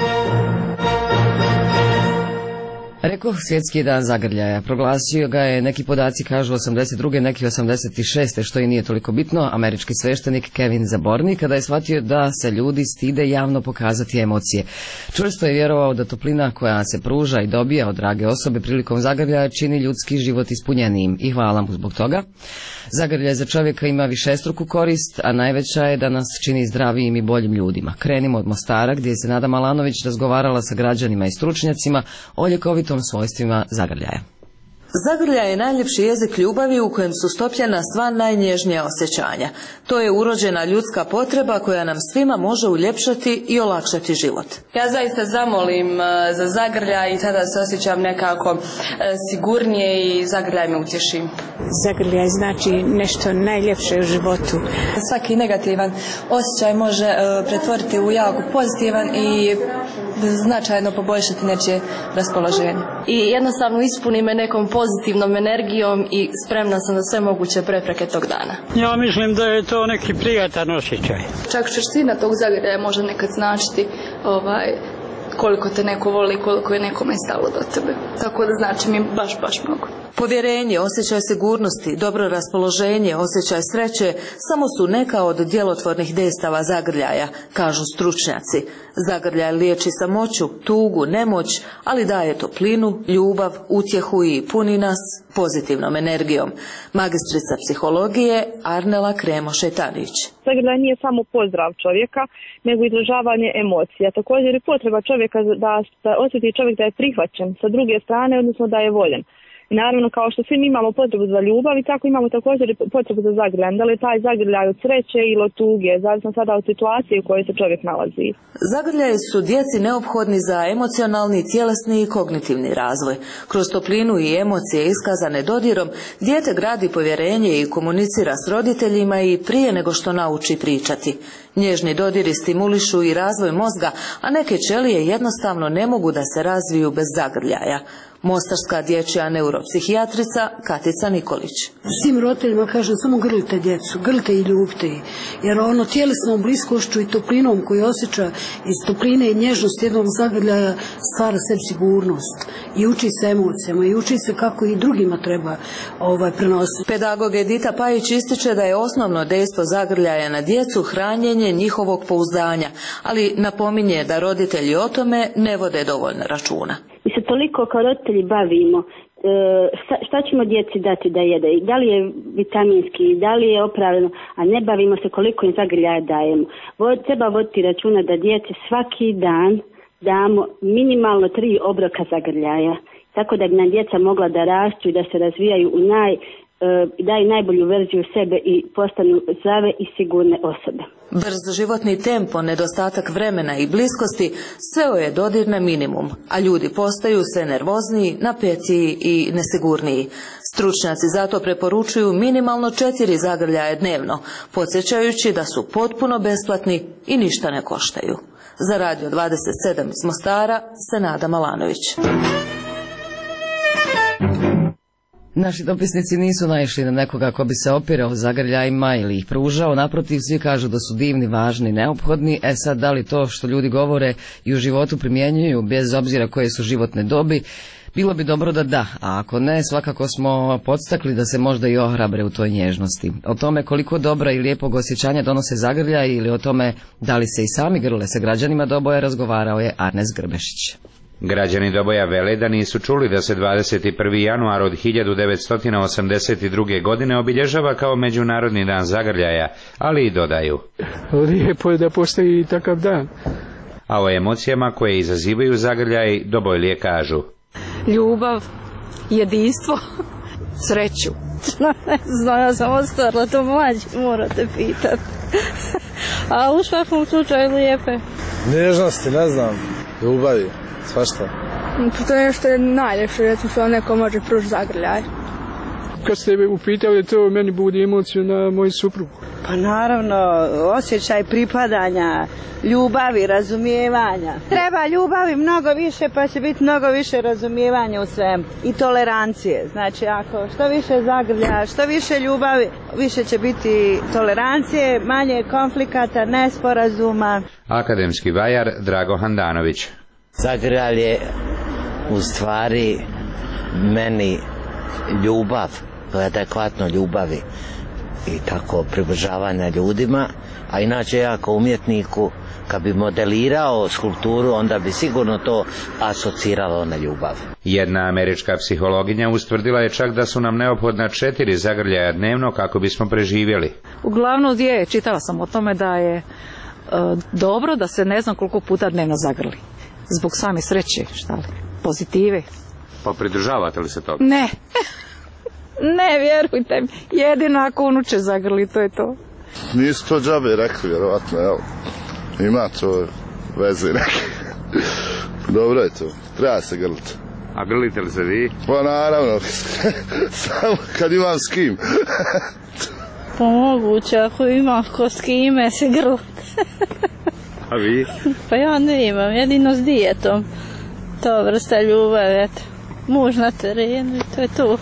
Speaker 1: Rekao svjetski dan zagrljaja. Proglasio ga je, neki podaci kažu osamdeset druge, neki osamdeset šeste, što i nije toliko bitno, američki sveštenik Kevin Zaborni, kada je shvatio da se ljudi stide javno pokazati emocije. Čvrsto je vjerovao da toplina koja se pruža i dobija od drage osobe prilikom zagrljaja čini ljudski život ispunjenijim i hvala mu zbog toga. Zagrljaj za čovjeka ima višestruku korist, a najveća je da nas čini zdravijim i boljim ljudima. Krenimo od Mostara, gdje se Nada Malanović razgovarala sa građanima i stručnjacima o ljekovitom svojstvima zagrljaja.
Speaker 8: Zagrljaj je najljepši jezik ljubavi u kojem su stopljena sva najnježnija osjećanja. To je urođena ljudska potreba koja nam svima može uljepšati i olakšati život.
Speaker 10: Ja zaista zamolim za zagrljaj i tada se osjećam nekako sigurnije i zagrljaj me utješi.
Speaker 24: Zagrljaj znači nešto najljepše u životu.
Speaker 10: Svaki negativan osjećaj može pretvoriti u jako pozitivan i značajno poboljšati nečije raspoloženje. I jednostavno ispuni me nekom pozitivnom energijom i spremna sam za sve moguće prepreke tog dana.
Speaker 24: Ja mislim da je to neki prijatan osjećaj.
Speaker 10: Čak čvrstina tog zagrljaja može nekad značiti ovaj, koliko te neko voli, koliko je nekome stalo do tebe. Tako da znači mi baš, baš mnogo.
Speaker 8: Povjerenje, osjećaj sigurnosti, dobro raspoloženje, osjećaj sreće samo su neka od djelotvornih dejstava zagrljaja, kažu stručnjaci. Zagrljaj liječi samoću, tugu, nemoć, ali daje toplinu, ljubav, utjehu i puni nas pozitivnom energijom. Magistrica psihologije Arnela Kremo-Šetanić.
Speaker 25: Zagrljaj nije samo pozdrav čovjeka, nego izražavanje emocija. Također je potreba čovjeka da, da osjeti čovjek da je prihvaćen sa druge strane, odnosno da je voljen. I naravno kao što svi mi imamo potrebu za ljubav i tako imamo također i potrebu za zagrljaj. Da li je taj zagrljaj od sreće ili od tuge, zavisno sada od situacije u kojoj se čovjek nalazi.
Speaker 8: Zagrljaji su djeci neophodni za emocionalni, tjelesni i kognitivni razvoj. Kroz toplinu i emocije iskazane dodirom, dijete gradi povjerenje i komunicira s roditeljima i prije nego što nauči pričati. Nježni dodiri stimulišu i razvoj mozga, a neke ćelije jednostavno ne mogu da se razviju bez zagrljaja. Mostarska dječja neuropsihijatrica Katica Nikolić.
Speaker 3: Svim roditeljima kažem samo grlite djecu, grlite i ljubite ih, jer ono tjelesnom bliskošću i toplinom koju osjeća iz topline i nježnosti jednog zagrljaja stvara sebi sigurnost i uči se emocijama i uči se kako i drugima treba ovaj, prenositi.
Speaker 8: Pedagog Edita Pajić ističe da je osnovno dejstvo zagrljaja na djecu hranjenje njihovog pouzdanja, ali napominje da roditelji o tome ne vode dovoljno računa.
Speaker 12: Mi se toliko kao roditelji bavimo e, šta, šta ćemo djeci dati da jede, da li je vitaminski, da li je opravljeno, a ne bavimo se koliko im zagrljaja dajemo. Vod, treba voditi računa da djeci svaki dan damo minimalno tri obroka zagrljaja, tako da bi nam djeca mogla da rastu i da se razvijaju u naj, e, daju najbolju verziju sebe i postanu zdrave i sigurne osobe.
Speaker 8: Brz životni tempo, nedostatak vremena i bliskosti sveo je dodir na minimum, a ljudi postaju sve nervozniji, napetiji i nesigurniji. Stručnjaci zato preporučuju minimalno četiri zagrljaja dnevno, podsjećajući da su potpuno besplatni i ništa ne koštaju. Za Radio dvadeset sedam iz Mostara, Senada Malanović.
Speaker 1: Naši dopisnici nisu naišli na nekoga ko bi se opirao zagrljajima ili ih pružao, naprotiv svi kažu da su divni, važni, neophodni. E sad, da li to što ljudi govore i u životu primjenjuju bez obzira koje su životne dobi, bilo bi dobro da da, a ako ne, svakako smo podstakli da se možda i ohrabre u toj nježnosti. O tome koliko dobra i lijepog osjećanja donose zagrljaj ili o tome da li se i sami grle sa građanima Doboja razgovarao je Arnes Grbešić.
Speaker 15: Građani Doboja vele da nisu čuli da se dvadeset prvi januar od hiljadu devetsto osamdeset druge. godine obilježava kao Međunarodni dan zagrljaja, ali i dodaju.
Speaker 16: Lijepo je da postoji takav dan.
Speaker 15: A o emocijama koje izazivaju zagrljaj Dobojlije kažu.
Speaker 17: Ljubav, jedinstvo, sreću. Ne znam, ja sam ostvarila to mlađi, morate pitati. A u svakom slučaju lijepe.
Speaker 26: Nježnosti, ne znam, ljubavi. Svašta.
Speaker 17: To je nešto je najljepše, recimo što neko može pružiti zagrljaj.
Speaker 16: Kad ste upitali to, meni budi emociju na moju suprugu.
Speaker 27: Pa naravno, osjećaj pripadanja, ljubavi, razumijevanja. Treba ljubavi mnogo više, pa će biti mnogo više razumijevanja u svemu. I tolerancije. Znači, ako što više zagrlja, što više ljubavi, više će biti tolerancije, manje konflikata, nesporazuma.
Speaker 15: Akademski vajar Drago Handanović.
Speaker 28: Zagrljaj je u stvari meni ljubav, to je adekvatno ljubavi i tako približavanja ljudima, a inače ja kao umjetniku kad bi modelirao skulpturu onda bi sigurno to asociralo na ljubav.
Speaker 15: Jedna američka psihologinja ustvrdila je čak da su nam neophodna četiri zagrljaja dnevno kako bismo preživjeli.
Speaker 17: Uglavnom je, čitala sam o tome da je e, dobro da se ne znam koliko puta dnevno zagrli. Zbog same sreće, šta li, pozitive.
Speaker 15: Pa pridržavate li se toga?
Speaker 17: Ne, ne, vjerujte mi, jedino ako unuče zagrli, to je to.
Speaker 26: Nisu to džabe rekli, vjerovatno, jel? Ima to veze neke. Dobro je to, treba se grliti.
Speaker 15: A grlite li se vi?
Speaker 26: Pa naravno, samo kad imam s kim.
Speaker 17: Pa moguće, ako ima ko s kime se grliti.
Speaker 15: A vi?
Speaker 17: Pa ja ne imam, jedino s dijetom. To vrsta ljubav, eto. Muž na terenu i to je to.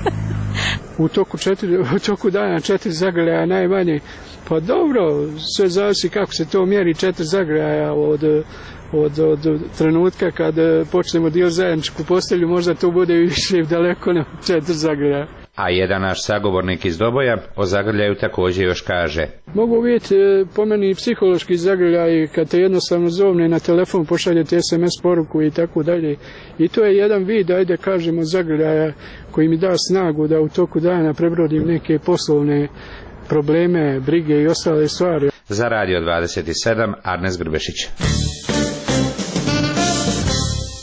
Speaker 16: U toku, četiri, u toku dana četiri zagrljaja najmanje. Pa dobro, sve zavisi kako se to mjeri, četiri zagrljaja od, od, od trenutka kad počnemo dio zajedničku postelju, možda to bude više daleko na četiri zagrljaja.
Speaker 15: A jedan naš sagovornik iz Doboja o zagrljaju također još kaže.
Speaker 16: Mogu vidjeti po meni psihološki zagrljaj kad te jednostavno zovne na telefon, pošaljete es em es poruku i tako dalje. I to je jedan vid, ajde kažemo, zagrljaja koji mi da snagu da u toku dana prebrodim neke poslovne probleme, brige i ostale stvari.
Speaker 15: Za Radio dvadeset sedam Arnes Grbešić.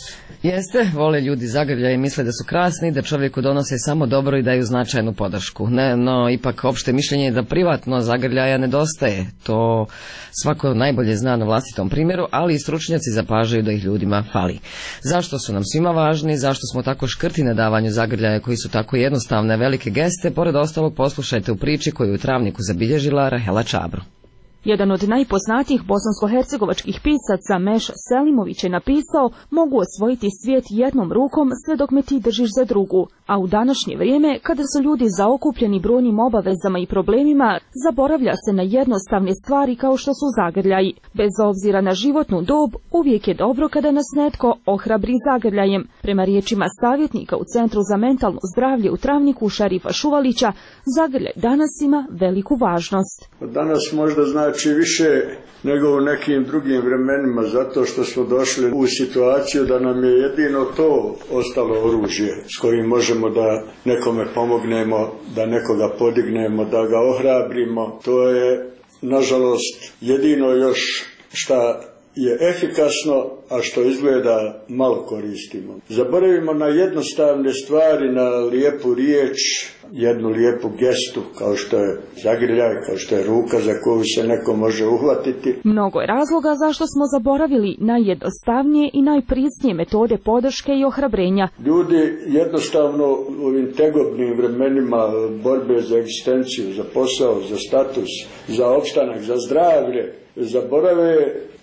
Speaker 1: Jeste, vole ljudi zagrljaje i misle da su krasni, da čovjeku donose samo dobro i daju značajnu podršku. Ne, no, ipak opšte mišljenje je da privatno zagrljaja nedostaje. To svako najbolje zna na vlastitom primjeru, ali i stručnjaci zapažaju da ih ljudima fali. Zašto su nam svima važni, zašto smo tako škrti na davanju zagrljaja koji su tako jednostavne velike geste, pored ostalog poslušajte u priči koju je u Travniku zabilježila Rahela Čabro.
Speaker 13: Jedan od najpoznatijih bosansko-hercegovačkih pisaca, Meš Selimović, je napisao: mogu osvojiti svijet jednom rukom sve dok me ti držiš za drugu. A u današnje vrijeme, kada su ljudi zaokupljeni brojnim obavezama i problemima, zaboravlja se na jednostavne stvari kao što su zagrljaji. Bez obzira na životnu dob, uvijek je dobro kada nas netko ohrabri zagrljajem. Prema riječima savjetnika u Centru za mentalno zdravlje u Travniku, Šarifa Šuvalića, zagrljaj danas ima veliku važnost.
Speaker 14: Danas možda znači više nego u nekim drugim vremenima, zato što smo došli u situaciju da nam je jedino to ostalo oružje s kojim možemo da nekome pomognemo, da nekoga podignemo, da ga ohrabrimo. To je, nažalost, jedino još šta je efikasno, a što izgleda malo koristimo. Zaboravimo na jednostavne stvari, na lijepu riječ, jednu lijepu gestu, kao što je zagrljaj, kao što je ruka za koju se neko može uhvatiti.
Speaker 13: Mnogo je razloga zašto smo zaboravili najjednostavnije i najprisnije metode podrške i ohrabrenja.
Speaker 14: Ljudi jednostavno u ovim tegobnim vremenima borbe za egzistenciju, za posao, za status, za opstanak, za zdravlje, zaborave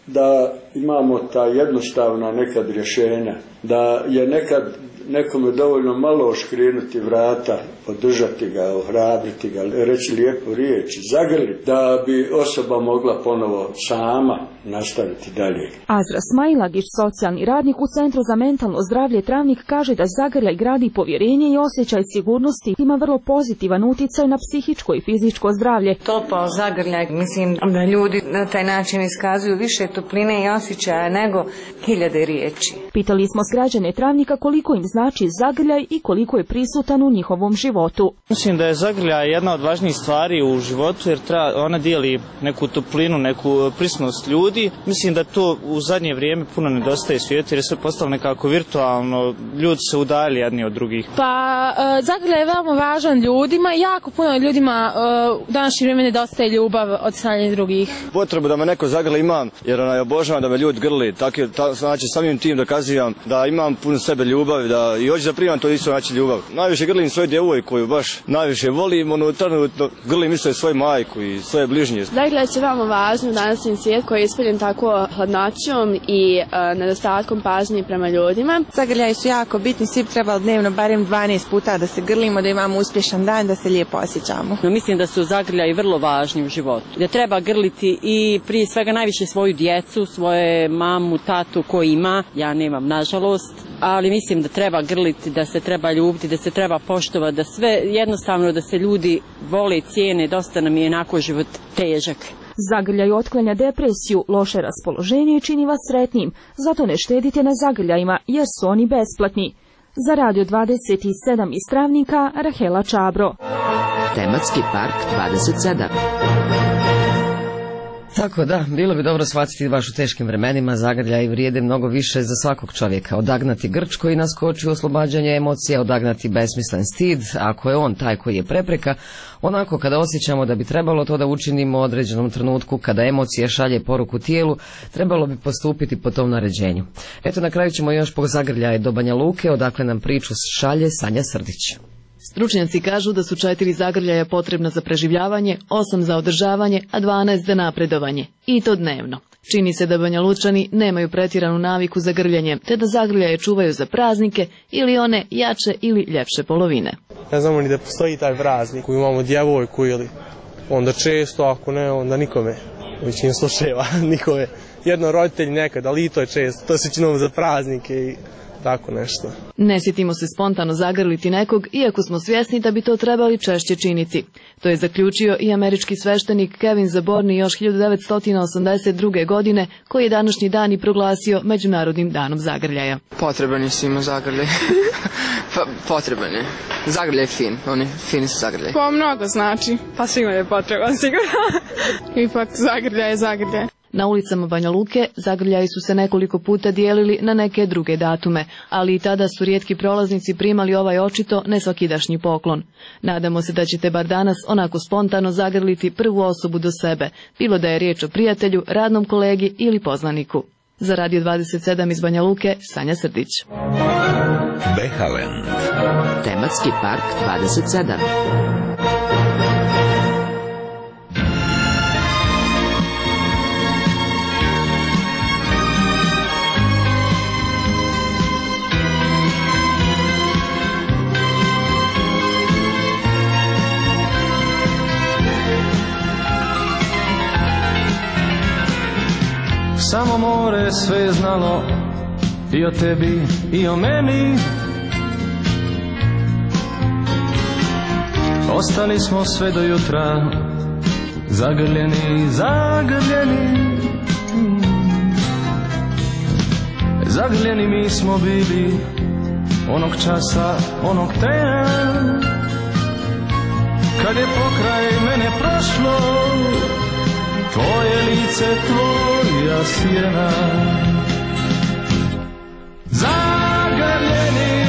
Speaker 14: da imamo ta jednostavna nekad rješenja, da je nekad nekome dovoljno malo oškrinuti vrata, podržati ga, ohrabriti ga, reći lijepu riječ, zagrliti, da bi osoba mogla ponovo sama nastaviti dalje.
Speaker 13: Azra Smailagić, socijalni radnik u Centru za mentalno zdravlje Travnik, kaže da zagrljaj gradi povjerenje i osjećaj sigurnosti, ima vrlo pozitivan utjecaj na psihičko i fizičko zdravlje.
Speaker 18: Topao zagrljaj, mislim da ljudi na taj način iskazuju više topline i osjećaja nego hiljade riječi.
Speaker 13: Pitali smo s građane Travnika koliko im znači zagrljaj i koliko je prisutan u njihovom životu.
Speaker 19: Mislim da je zagrljaj jedna od važnijih stvari u životu, jer treba, ona dijeli neku toplinu, neku prisnost ljudi. Mislim da to u zadnje vrijeme puno nedostaje svijetu, jer je sve postalo nekako virtualno, ljudi se udalji jedni od drugih.
Speaker 20: Pa e, zagrljaj je veoma važan ljudima, jako puno ljudima e, u današnje vrijeme nedostaje ljubav od strane drugih.
Speaker 21: Potrebu da me neko zagrli imam, jer onaj obožavam da me ljudi grli, tako je, ta, znači samim tim dokazivam da imam puno sebe ljubavi, da i hoću da primam to isto znači ljubav. Najviše grlim svoju djevojku koju baš najviše volim, ono trenutno grlim isto i svoju majku i svoje bližnje.
Speaker 22: Zagrljaj je veoma važno u današnjem svijetu koji je ispoljen tako hladnoćom i e, nedostatkom pažnje prema ljudima.
Speaker 23: Zagrljaji su jako bitni, svi bi trebali dnevno barem dvanaest puta da se grlimo, da imamo uspješan dan, da se lijepo osjećamo.
Speaker 29: No, mislim da su zagrljaji vrlo važni u životu. Da treba grliti i prije svega najviše svoju djecu, svoje mamu, tatu koji ima, ja nemam nažalost, ali mislim da treba grliti, da se treba ljubiti, da se treba poštovati, da sve jednostavno da se ljudi vole i cijene, dosta nam je onako život težak.
Speaker 13: Zagrljaj otklanja depresiju, loše raspoloženje i čini vas sretnim, zato ne štedite na zagrljajima jer su oni besplatni. Za Radio dvadeset sedam iz Travnika, Rahela Čabro.
Speaker 7: Tematski park dvadeset sedam.
Speaker 1: Tako da, bilo bi dobro shvatiti baš u teškim vremenima, zagrljaji vrijede mnogo više za svakog čovjeka. Odagnati grč koji nas koči u oslobađanje emocija, odagnati besmislen stid, ako je on taj koji je prepreka, onako kada osjećamo da bi trebalo to da učinimo u određenom trenutku, kada emocija šalje poruku tijelu, trebalo bi postupiti po tom naređenju. Eto, na kraju ćemo još po zagrljaje do Banja Luke, odakle nam priču šalje Sanja Srdić.
Speaker 30: Stručnjaci kažu da su četiri zagrljaja potrebna za preživljavanje, osam za održavanje, a dvanaest za napredovanje. I to dnevno. Čini se da Banja Lučani nemaju pretjeranu naviku za grljanjem, te da zagrljaje čuvaju za praznike ili one jače ili ljepše polovine.
Speaker 31: Ne znamo ni da postoji taj praznik, koju imamo djevojku ili onda često, ako ne, onda nikome. U većini slučajeva nikome. Jedno roditelj nekad, ali i to je često. To se činimo za praznike i tako nešto.
Speaker 30: Ne sjetimo se spontano zagrliti nekog, iako smo svjesni da bi to trebali češće činiti. To je zaključio i američki sveštenik Kevin Zaborni još hiljadu devetsto osamdeset druge. godine, koji je današnji dan i proglasio Međunarodnim danom zagrljaja.
Speaker 32: Potreban je svima zagrljaj. pa, potreban je. Zagrljaj je fin, oni fini su zagrljaj.
Speaker 22: Pa mnogo znači, pa svima je potreban sigurno. Ipak zagrljaj je zagrljaj.
Speaker 30: Na ulicama Banja Luke zagrljaji su se nekoliko puta dijelili na neke druge datume, ali i tada su rijetki prolaznici primali ovaj očito nesvakidašnji poklon. Nadamo se da ćete bar danas onako spontano zagrliti prvu osobu do sebe, bilo da je riječ o prijatelju, radnom kolegi ili poznaniku. Za Radio dvadeset sedam iz Banja Luke, Sanja Srdić.
Speaker 7: Behalen. Tematski park dvadeset sedam.
Speaker 2: Samo more sve je znalo i o tebi i o meni. Ostali smo sve do jutra, zagrljeni, zagrljeni. Zagrljeni mi smo bili onog časa, onog trena, kad je pokraj mene prošlo tvoje lice, tvoja sjena. Zagrljeni,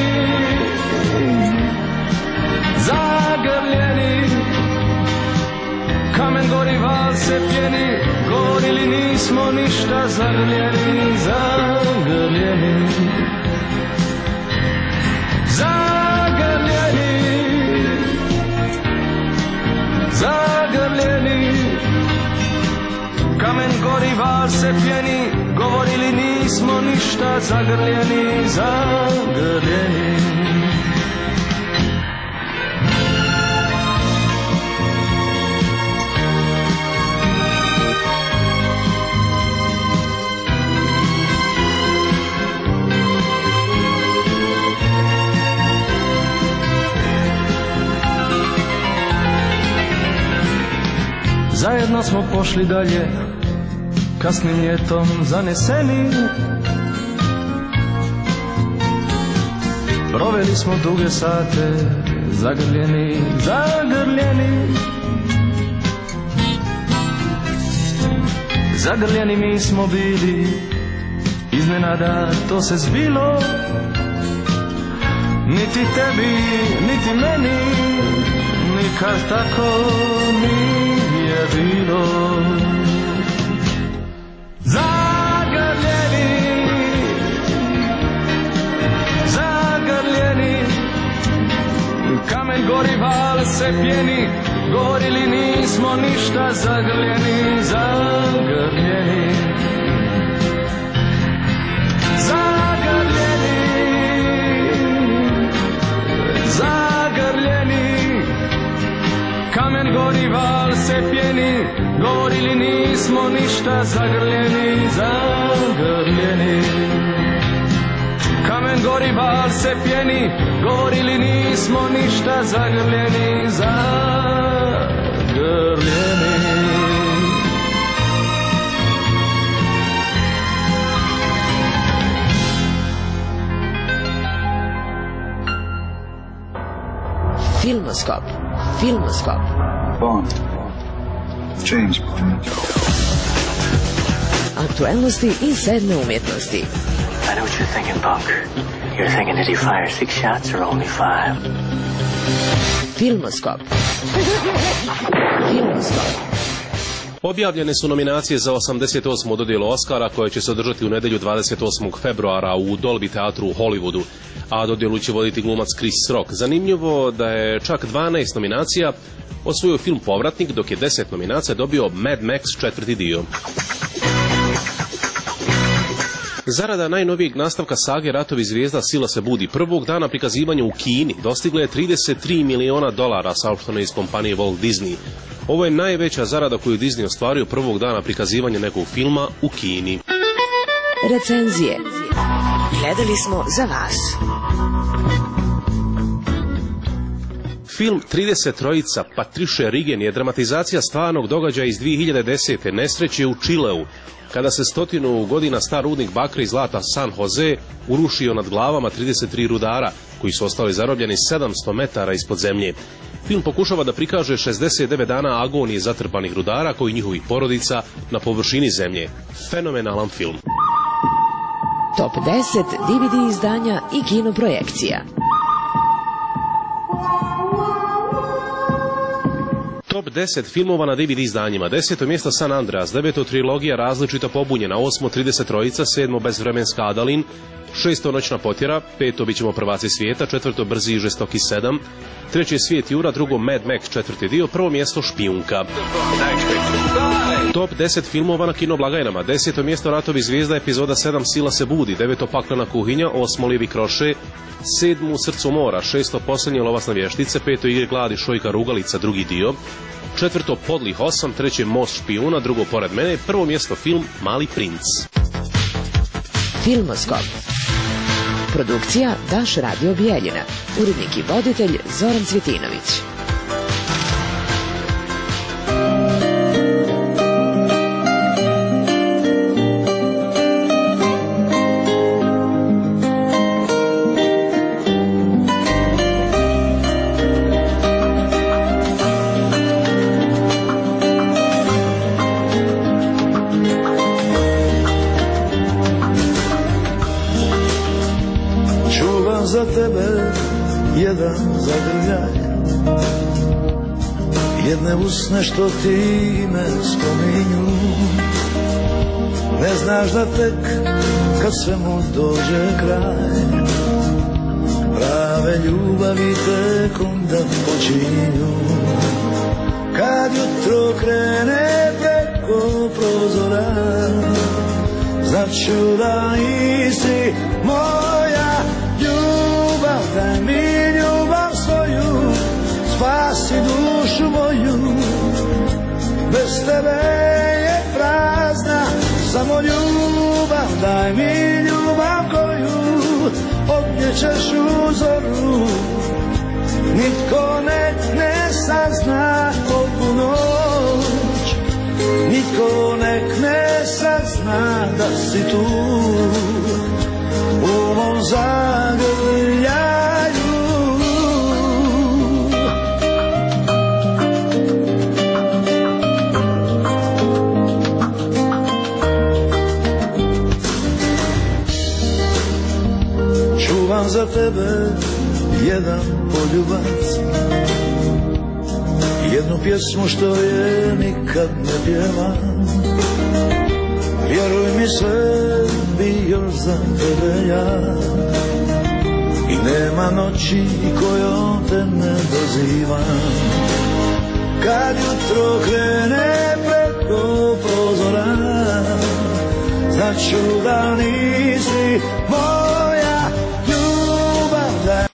Speaker 2: zagrljeni, kamen gori, val se pjeni, gorili nismo ništa, zagrljeni, zagrljeni. Zagrljeni, zagrljeni, kamen gori, val se pjeni, govorili nismo ništa, zagrljeni, zagrljeni. Zajedno smo pošli dalje, kasnim ljetom zaneseni. Proveli smo duge sate, zagrljeni, zagrljeni. Zagrljeni mi smo bili, iznenada to se zbilo. Niti tebi, niti meni, nikad tako nije bilo. Zagrljeni, zagrljeni, kamen gori, val se pjeni, gorili nismo ništa, zagrljeni, zagrljeni. Zagrljeni, zagrljeni, kamen gori, val se pjeni, gorili nismo ništa, zagrljeni, zagrljeni. Kamen gori, val se pjeni, gorili nismo ništa, zagrljeni, zagrljeni.
Speaker 7: Filmoskop, filmoskop.
Speaker 3: Bond. James Bond.
Speaker 7: Aktualnosti i sedme umjetnosti.
Speaker 4: I know what you're thinking, punk. You're thinking, did he fire six shots or only five?
Speaker 7: Filmoskop. Filmoskop.
Speaker 5: Objavljene su nominacije za osamdeset osmu dodjelu Oscara koja će se održati u nedjelju dvadeset osmog februara u Dolby teatru u Hollywoodu, a dodjelu će voditi glumac Chris Rock. Zanimljivo da je čak dvanaest nominacija osvojio film Povratnik, dok je deset nominacija dobio Mad Max četvrti dio. Zarada najnovijeg nastavka sage Ratovi zvijezda Sila se budi prvog dana prikazivanja u Kini dostigla je trideset tri miliona dolara, saopšteno iz kompanije Walt Disney. Ovo je najveća zarada koju Disney ostvario prvog dana prikazivanja nekog filma u Kini.
Speaker 7: Recenzije. Gledali smo za vas.
Speaker 5: Film trideset trojica Patriše Rigen je dramatizacija stvarnog događaja iz dvije hiljade desete nesreće u Čileu, kada se stotinu godina star rudnik bakra i zlata San Jose urušio nad glavama trideset tri rudara, koji su ostali zarobljeni sedamsto metara ispod zemlje. Film pokušava da prikaže šezdeset devet dana agonije zatrpanih rudara koji njihovih porodica na površini zemlje. Fenomenalan film.
Speaker 7: Top deset D V D izdanja i kinoprojekcija.
Speaker 5: Top deset filmova na D V D izdanjima. Deseto mjesto San Andreas, deveto trilogija Različito pobunjena, osmo trideset trojica, sedmo Bezvremenska Adalin, šesto Noćna potjera, peto Bićemo prvaci svijeta, četvrto Brzi i žestoki sedam, treće Svijet Jura, drugo Mad Max četvrti dio, prvo mjesto Špijunka. Top deset filmova na kinoblagajnama. Deseto mjesto Ratovi zvijezda, epizoda sedam Sila se budi, deveto Paklena kuhinja, osmo Lijevi kroše, sedmo Srcu mora, šesto Posljednje lovasne vještice, peto Igre gladi Šojka Rugalica drugi dio, četvrto Podlih osam, treće Most špijuna, drugo Pored mene, prvo mjesto film Mali princ.
Speaker 7: Filmoskop. Produkcija Daš Radio Bijeljina. Urednik i voditelj Zoran Cvjetinović.
Speaker 6: Za tebe jedan zagrljaj, jedne usne što ti me spominju. Ne znaš da tek kad svemu dođe kraj, prave ljubavi tek onda počinju. Kad jutro krene preko prozora, znaću da nisi moja ljubav, daj mi ljubav svoju, spasi dušu moju. Bez tebe je prazna samo ljubav, daj mi ljubav koju odnjećeš u zoru. Nitko nek ne sazna ovu noć, nitko nek ne sazna da si tu u mom zagrljaju. Čuvam za tebe jedan poljubac, jednu pjesmu što je nikad ne pjevam. Vjeruj mi, sve bi još za tebe ja, i nema noći kojom te ne dozivam. Kad jutro krene preko prozora, znaću da nisi moja ljubav.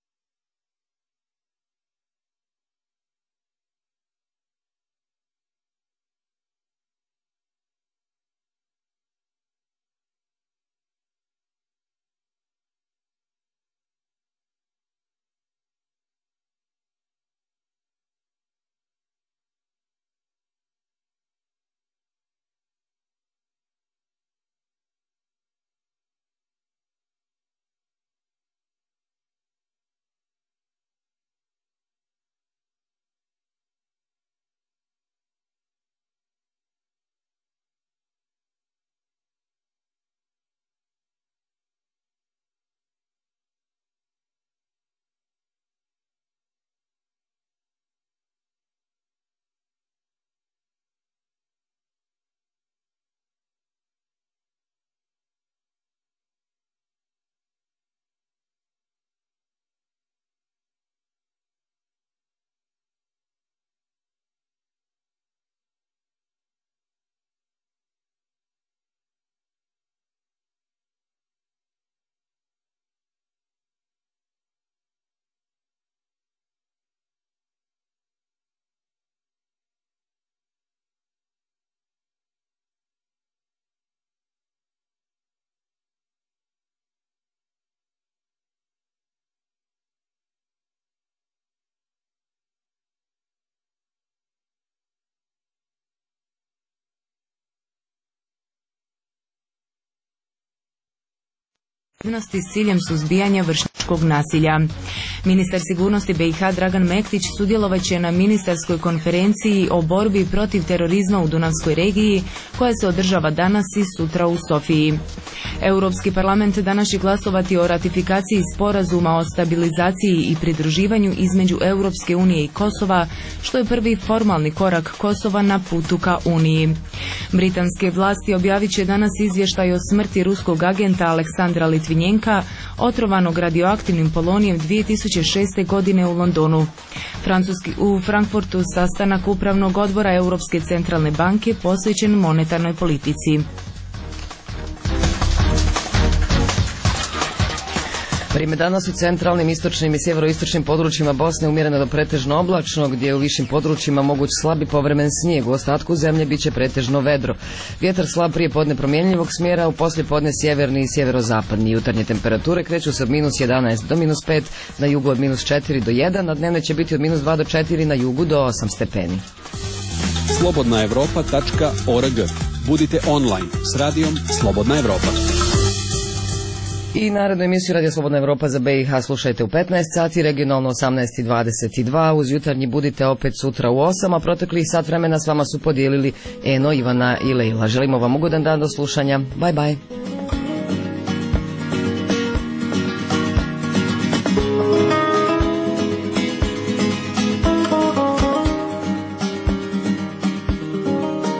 Speaker 8: aktivnosti s ciljem suzbijanja vršnjačkog nasilja. Ministar sigurnosti B i H Dragan Mektić sudjelovaće na ministarskoj konferenciji o borbi protiv terorizma u Dunavskoj regiji koja se održava danas i sutra u Sofiji. Europski parlament danas će glasovati o ratifikaciji sporazuma o stabilizaciji i pridruživanju između Europske unije i Kosova, što je prvi formalni korak Kosova na putu ka Uniji. Britanske vlasti objavit će danas izvještaj o smrti ruskog agenta Aleksandra Litvinjenka, otrovanog radioaktivnim polonijem dvije tisuće šeste. godine u Londonu. Francuski, u Frankfurtu sastanak upravnog odbora Europske centralne banke posvećen monetarnoj politici.
Speaker 1: Vrijeme danas u centralnim, istočnim i sjeveroistočnim područjima Bosne umjereno do pretežno oblačno, gdje u višim područjima moguć slab i povremen snijeg. U ostatku zemlje bit će pretežno vedro. Vjetar slab prije podne promjenjivog smjera, u poslije podne sjeverni i sjeverozapadni. Jutarnje temperature kreću se od minus jedanaest do minus pet, na jugu od minus četiri do jedan, a dnevne će biti od minus dva do četiri, na jugu do osam stepeni.
Speaker 9: slobodna europa tačka org. Budite online s radijom Slobodna Evropa.
Speaker 1: I narednu emisiju Radio Slobodna Evropa za B i H slušajte u petnaest sati, regionalno osamnaest i dvadeset dva. Uz jutarnji budite opet sutra u osam, a proteklih sat vremena s vama su podijelili Eno, Ivana i Lejla. Želimo vam ugodan dan do slušanja. Bye bye.